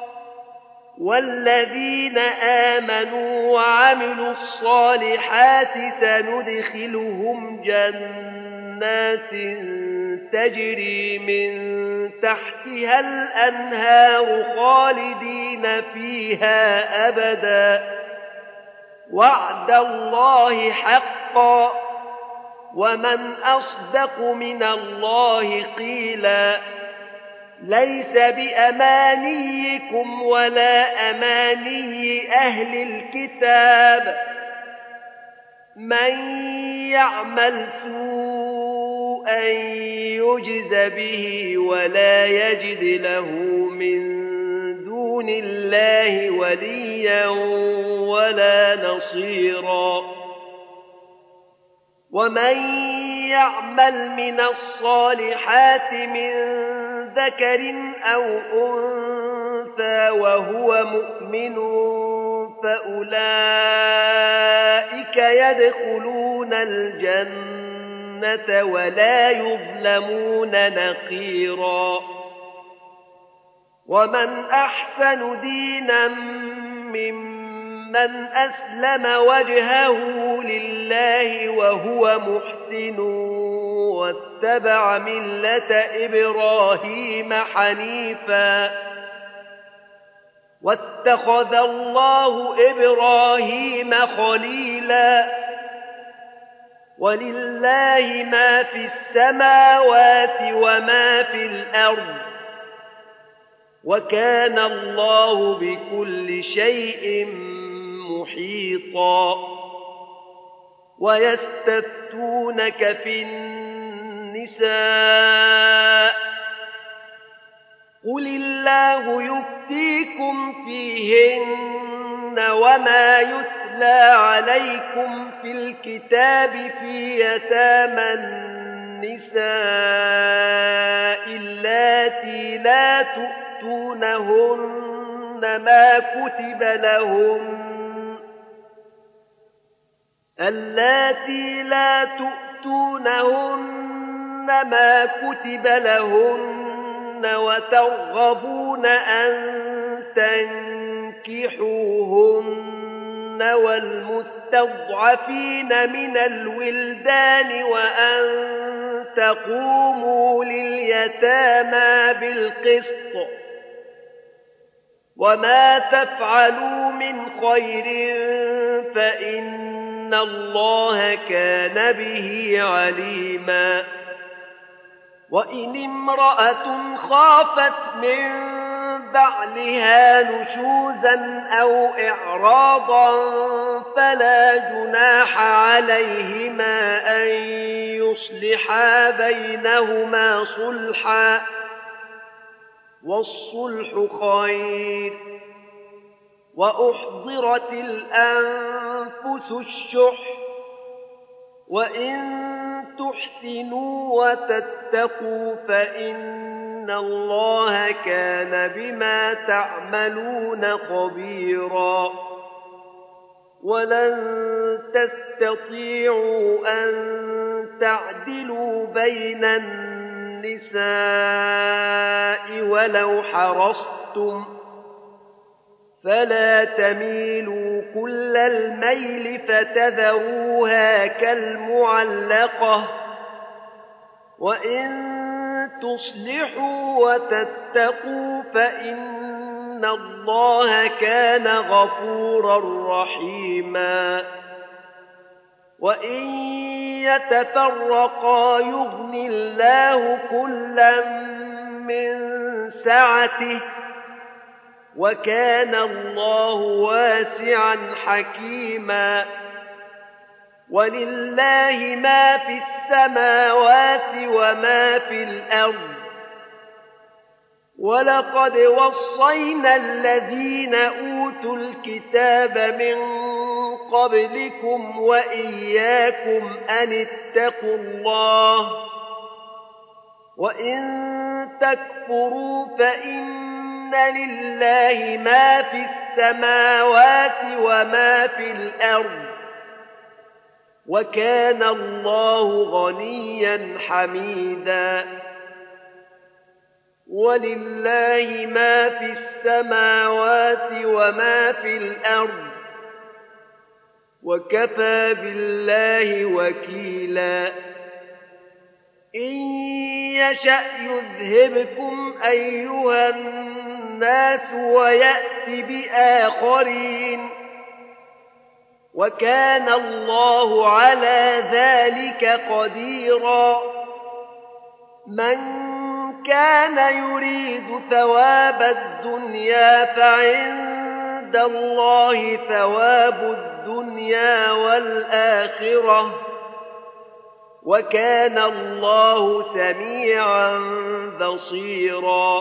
والذين آمنوا وعملوا الصالحات سندخلهم جنات تجري من تحتها الأنهار خالدين فيها أبدا وعد الله حقا ومن أصدق من الله قيلا ليس بأمانيكم ولا أماني أهل الكتاب من يعمل سوءا يجز به ولا يجد له من دون الله وليا ولا نصيرا ومن يعمل من الصالحات من ذكر أو أنثى وهو مؤمن فأولئك يدخلون الجنة ولا يظلمون نقيرا ومن أحسن دينا ممن أسلم وجهه لله وهو محسن واتبع ملة إبراهيم حنيفا واتخذ الله إبراهيم خليلا ولله ما في السماوات وما في الأرض وكان الله بكل شيء محيطا ويستفتونك في النساء قل الله يفتيكم فيهن وما يتلى عليكم في الكتاب في يتامى النساء اللاتي لا تؤتونهن ما كتب لهن اللاتي لا تؤتونهن ما كتب لهن وترغبون أن تنكحوهن والمستضعفين من الولدان وأن تقوموا لليتامى بالقسط وما تفعلوا من خير فإن الله كان به عليما وإن امرأة خافت من بعلها نشوزا أو إعراضا فلا جناح عليهما أن يصلحا بينهما صلحا والصلح خير وأحضرت الأنفس الشح وإن تحسنوا وتتقوا فإن الله كان بما تعملون خبيرا ولن تستطيعوا أن تعدلوا بين النساء ولو حرصتم فلا تميلوا كل الميل فتذروها كالمعلقة وإن تصلحوا وتتقوا فإن الله كان غفورا رحيما وإن يتفرقا يغن الله كلا من سعته وكان الله واسعا حكيما ولله ما في السماوات وما في الأرض ولقد وصينا الذين أوتوا الكتاب من قبلكم وإياكم أن اتقوا الله وإن تكفروا فإن لله ما في السماوات وما في الأرض وكان الله غنيا حميدا ولله ما في السماوات وما في الأرض وكفى بالله وكيلا إن يشأ يذهبكم أيها الناس ويأت بآخرين وكان الله على ذلك قديرا من كان يريد ثواب الدنيا فعند الله ثواب الدنيا والآخرة وكان الله سميعا بصيرا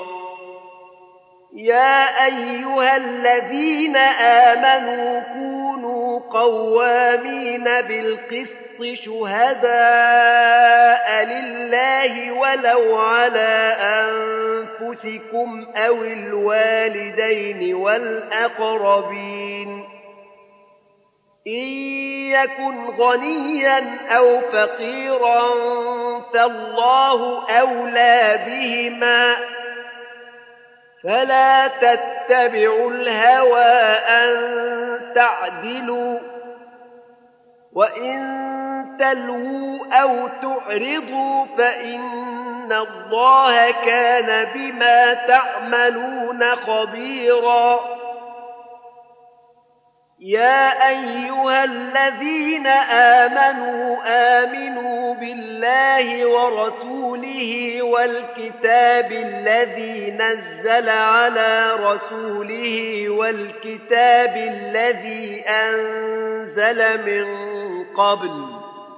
يا أيها الذين آمنوا كونوا قوامين بالقسط شهداء لله ولو على أنفسكم أو الوالدين والأقربين إن يكن غنيا أو فقيرا فالله أولى بهما فلا تتبعوا الهوى أن تعدلوا وإن تلووا أو تعرضوا فإن الله كان بما تعملون خبيرا يا أيها الذين آمنوا بالله ورسوله والكتاب الذي نزل على رسوله والكتاب الذي أنزل من قبل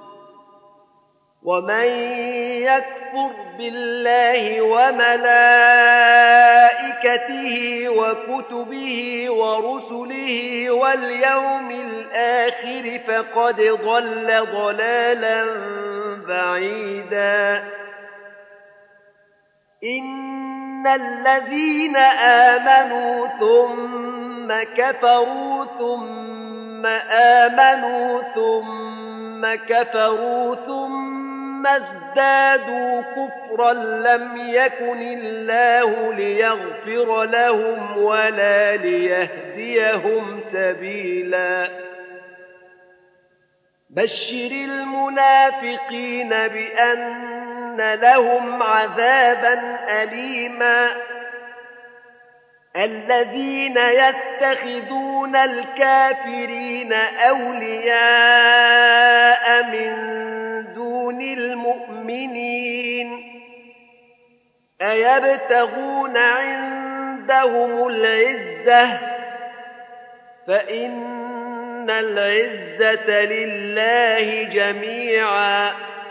ومن يكفر بالله وملائكته وكتبه ورسله واليوم الآخر فقد ضل ضلالا بعيدا إن الذين آمنوا ثم كفروا ثم آمنوا ثم كفروا ثم ازدادوا كفرا لم يكن الله ليغفر لهم ولا ليهديهم سبيلا بشر المنافقين بأن لهم عذابا أليما الذين يتخذون الكافرين أولياء من دون المؤمنين أيبتغون عندهم العزة فإن العزة لله جميعا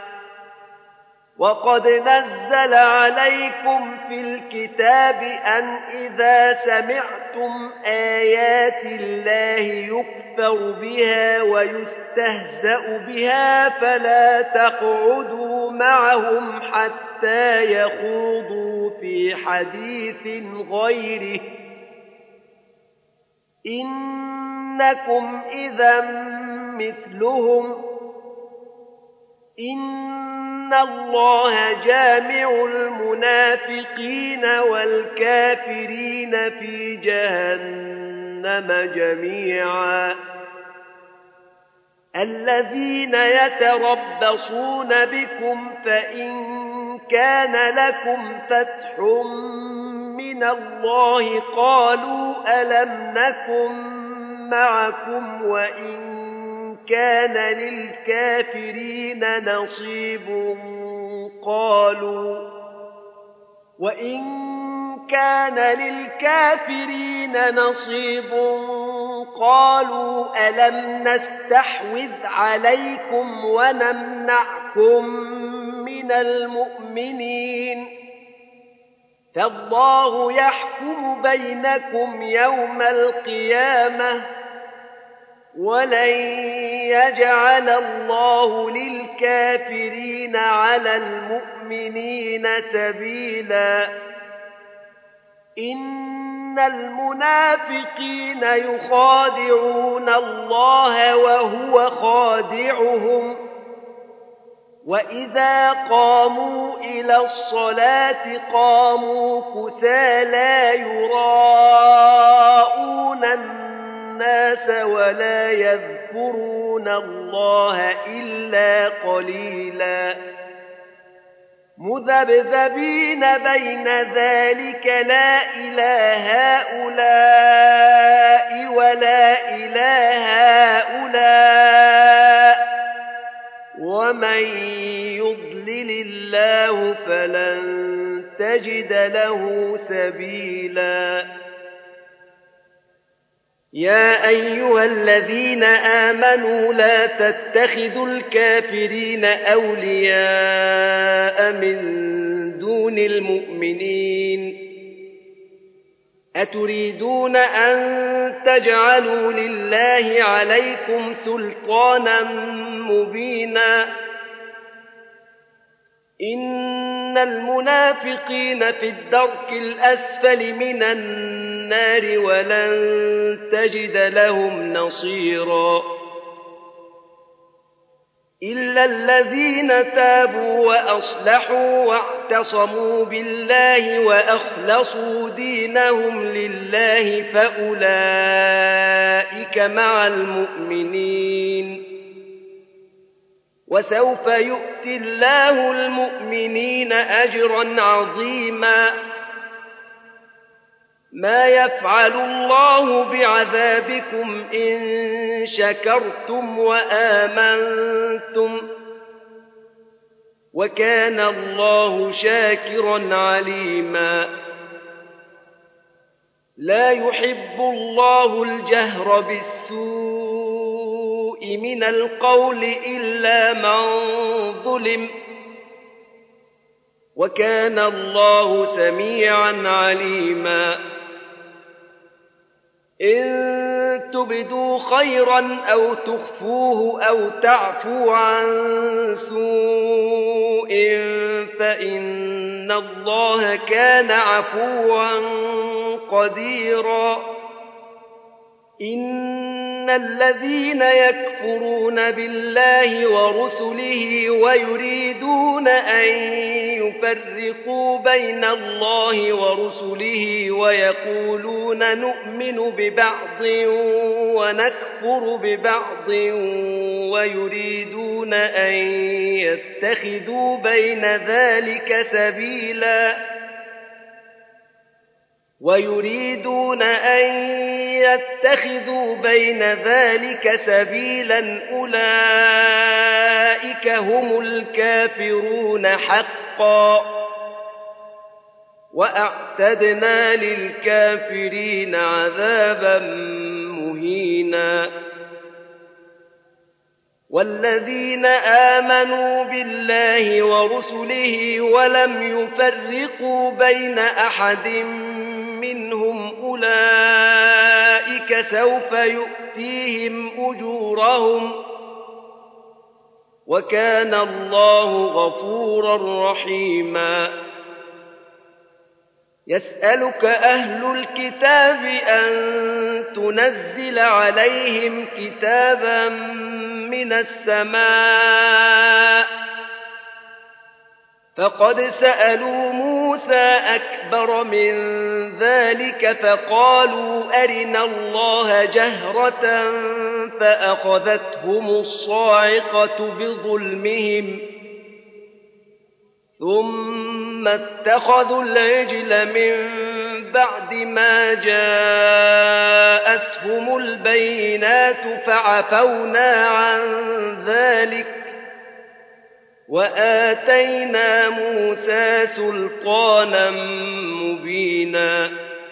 وقد نزل عليكم في الكتاب أن إذا سمعتم آيات الله يكفر بها ويستهزأ بها فلا تقعدوا معهم حتى يخوضوا في حديث غيره إنكم إذا مثلهم إن الله جامع المنافقين والكافرين في جهنم جميعا الذين يتربصون بكم فإن كان لكم فتح من الله قالوا ألم نكن معكم وإن كان للكافرين نصيب قالوا ألم نستحوذ عليكم ونمنعكم من المؤمنين فالله يحكم بينكم يوم القيامة ولن يجعل الله للكافرين على المؤمنين سبيلا إن المنافقين يخادعون الله وهو خادعهم وإذا قاموا إلى الصلاة قاموا كسالى يراءون الناس ولا يذكرون الله إلا قليلا مذبذبين بين ذلك لا إلى هؤلاء ولا إلى هؤلاء ومن يضلل الله فلن تجد له سبيلا يا أيها الذين آمنوا لا تتخذوا الكافرين أولياء من دون المؤمنين أتريدون أن تجعلوا لله عليكم سلطانا مبينا إن المنافقين في الدرك الأسفل من النار ولن تجد لهم نصيرا إلا الذين تابوا وأصلحوا واعتصموا بالله وأخلصوا دينهم لله فأولئك مع المؤمنين وسوف يؤتي الله المؤمنين أجرا عظيما ما يفعل الله بعذابكم إن شكرتم وآمنتم وكان الله شاكرا عليما لا يحب الله الجهر بالسوء من القول إلا من ظلم وكان الله سميعا عليما إن تبدوا خيرا أو تخفوه أو تعفو عن سوء فإن الله كان عفوا قديرا إن الذين يكفرون بالله ورسله ويريدون أن يفرقوا بين الله ورسله ويقولون نؤمن ببعض ونكفر ببعض ويريدون أن يتخذوا بين ذلك سبيلا أولئك هم الكافرون حقا وأعتدنا للكافرين عذابا مهينا والذين آمنوا بالله ورسله ولم يفرقوا بين أحد منهم أولئك سوف يؤتيهم أجورهم وكان الله غفورا رحيما يسألك أهل الكتاب أن تنزل عليهم كتابا من السماء فقد سألوا موسى أكبر من ذلك فقالوا أرنا الله جهرة فأخذتهم الصاعقة بظلمهم ثم اتخذوا العجل من بعد ما جاءتهم البينات فعفونا عن ذلك وآتينا موسى سلطانا مبينا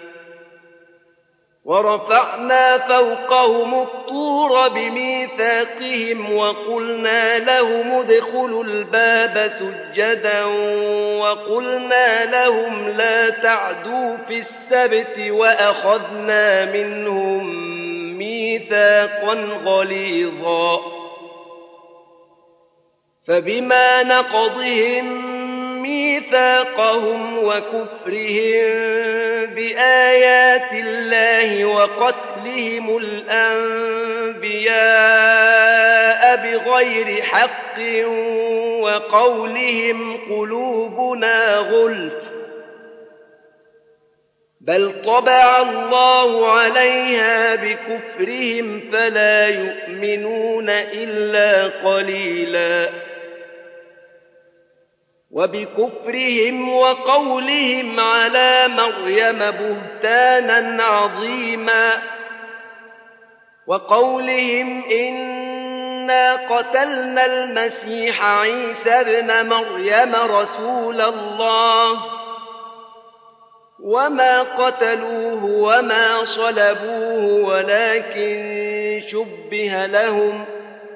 ورفعنا فوقهم الطور بميثاقهم وقلنا لهم ادخلوا الباب سجدا وقلنا لهم لا تعدوا في السبت وأخذنا منهم ميثاقا غليظا فبما نقضهم ميثاقهم وكفرهم بآيات الله وقتلهم الأنبياء بغير حق وقولهم قلوبنا غلف بل طبع الله عليها بكفرهم فلا يؤمنون إلا قليلا وبكفرهم وقولهم على مريم بهتانا عظيما وقولهم إنا قتلنا المسيح عيسى ابن مريم رسول الله وما قتلوه وما صلبوه ولكن شبه لهم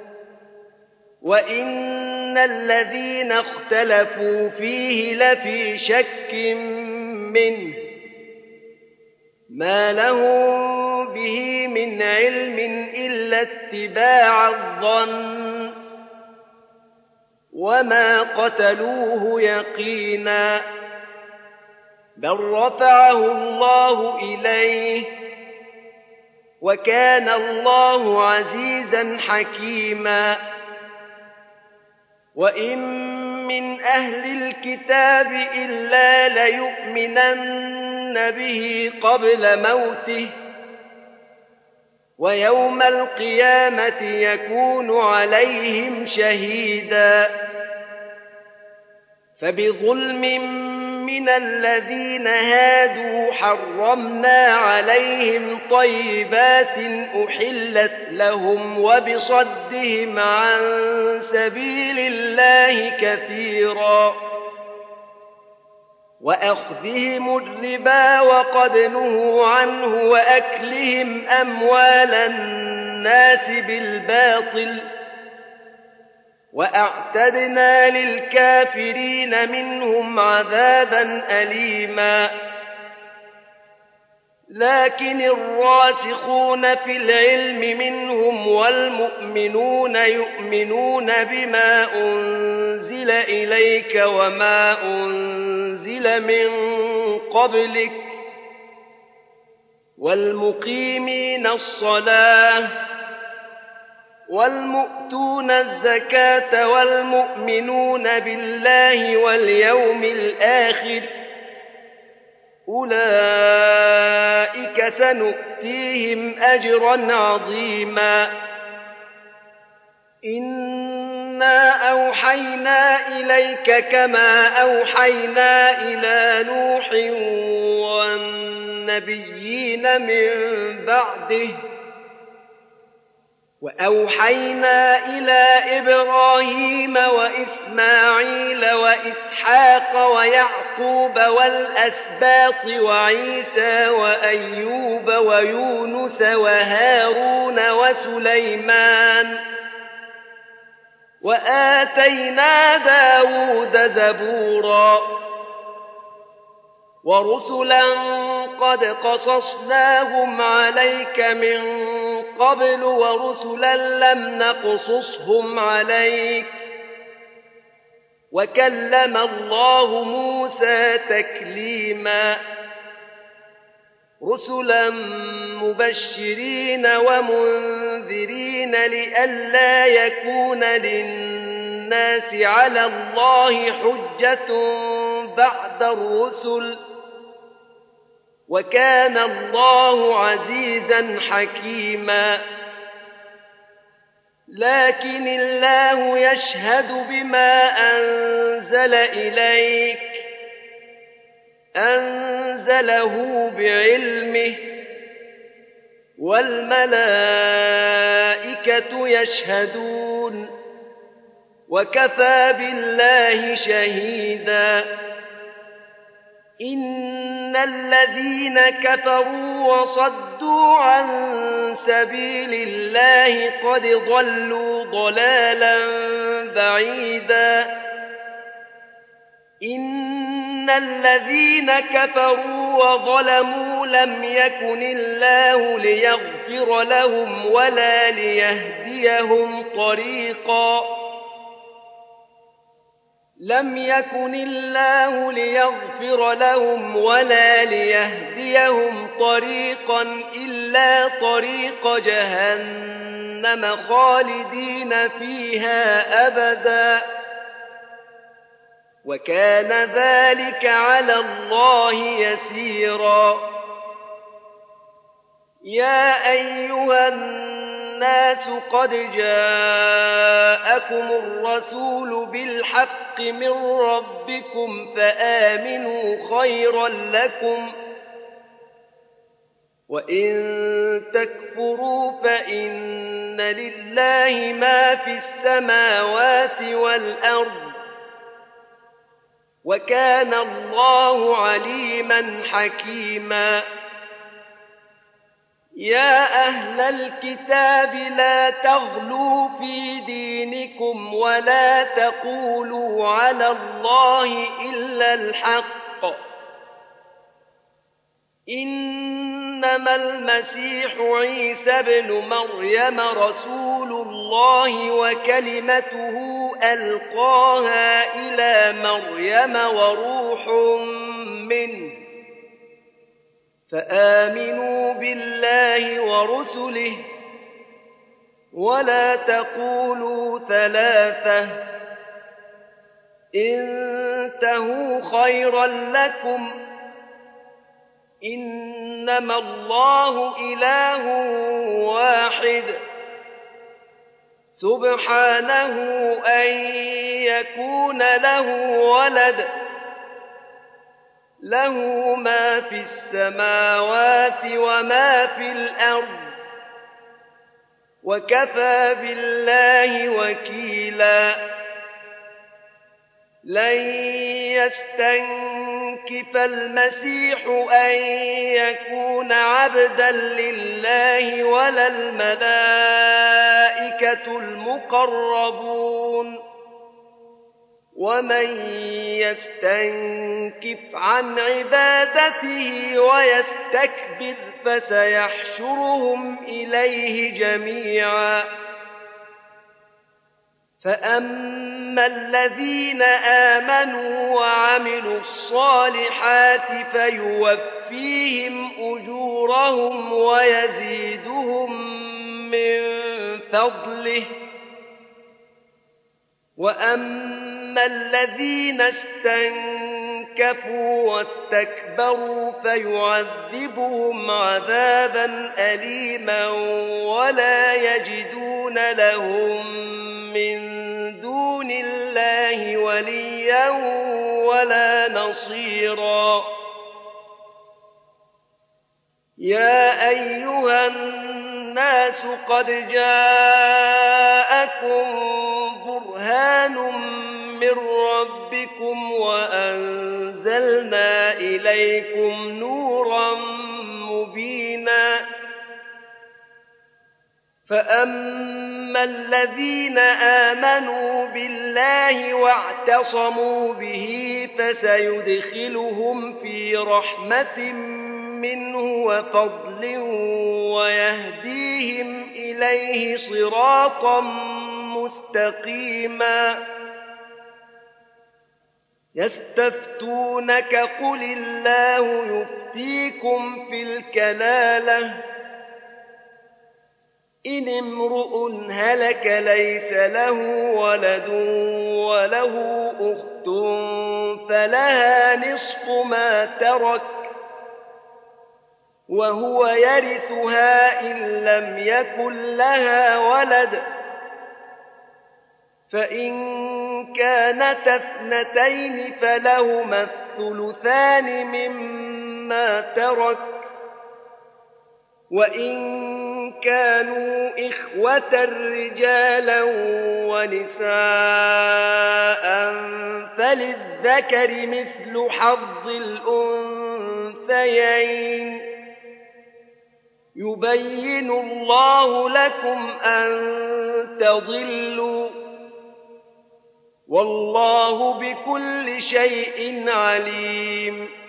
وإن الذين اختلفوا فيه لفي شك منه ما لهم به من علم إلا اتباع الظن وما قتلوه يقينا بل رفعه الله إليه وكان الله عزيزا حكيما وإن من أهل الكتاب إلا ليؤمنن به قبل موته ويوم القيامة يكون عليهم شهيدا فبظلم من الذين هادوا حرمنا عليهم طيبات أحلت لهم وبصدهم عن سبيل الله كثيرا وأخذهم الربا وقد نهوا عنه وأكلهم أموال الناس بالباطل وأعتدنا للكافرين منهم عذابا أليما لكن الراسخون في العلم منهم والمؤمنون يؤمنون بما أنزل إليك وما أنزل من قبلك والمقيمين الصلاة والمؤتون الزكاة والمؤمنون بالله واليوم الآخر أولئك سنؤتيهم أجرا عظيما إنا أوحينا إليك كما أوحينا إلى نوح والنبيين من بعده وأوحينا إلى إبراهيم وإسماعيل وإسحاق ويعقوب والأسباط وعيسى وأيوب ويونس وهارون وسليمان وآتينا داود زبورا ورسلا قد قصصناهم عليك من قبل ورسلا لم نقصصهم عليك وكلم الله موسى تكليما رسلا مبشرين ومنذرين لئلا يكون للناس على الله حجة بعد الرسل، وكان الله عزيزا حكيما. لكن الله يشهد بما أنزل إليك، أنزله بعلمه، والملائكة يشهدون، وكفى بالله شهيدا. إن الذين كفروا وصدوا عن سبيل الله قد ضلوا ضلالا بعيدا. إن الذين كفروا وظلموا لم يكن الله ليغفر لهم ولا ليهديهم طريقا إلا طريق جهنم خالدين فيها أبدا، وكان ذلك على الله يسيرا. يا أيها الناس قد جاءكم الرسول بالحق من ربكم فآمنوا خيرا لكم، وإن تكفروا فإن لله ما في السماوات والأرض، وكان الله عليما حكيما. يا أهل الكتاب لا تغلوا في دينكم ولا تقولوا على الله إلا الحق، إنما المسيح عيسى ابن مريم رسول الله وكلمته ألقاها إلى مريم وروح منه، فآمنوا بالله ورسله، ولا تقولوا ثلاثة، انتهوا خيرا لكم، إنما الله إله واحد، سبحانه أن يكون له ولد، له ما في السماوات وما في الأرض، وكفى بالله وكيلا. لن يستنكف المسيح أن يكون عبدا لله ولا الملائكة المقربون، ومن يستنكف عن عبادته ويستكبر فسيحشرهم إليه جميعا. فأما الذين آمنوا وعملوا الصالحات فيوفيهم أجورهم ويزيدهم من فضله، وأما الذين استنكفوا واستكبروا فيعذبهم عذابا أليما ولا يجدون لهم من دون الله وليا ولا نصيرا. يا أيها الناس قد جاءكم برهان من ربكم وأنزلنا إليكم نورا مبينا. فأما الذين آمنوا بالله واعتصموا به فسيدخلهم في رحمة منه وفضل ويهديهم إليه صراطا مستقيما. يستفتونك قل الله يفتيكم في الكلالة إن امرؤ هلك ليس له ولد وله أخت فلها نصف ما ترك وهو يرثها إن لم يكن لها ولد فإن كانت اثنتين فلهما الثلثان مما ترك وإن كانوا إخوة رجالا ونساء فللذكر مثل حظ الأنثيين يبين الله لكم أن تضلوا والله بكل شيء عليم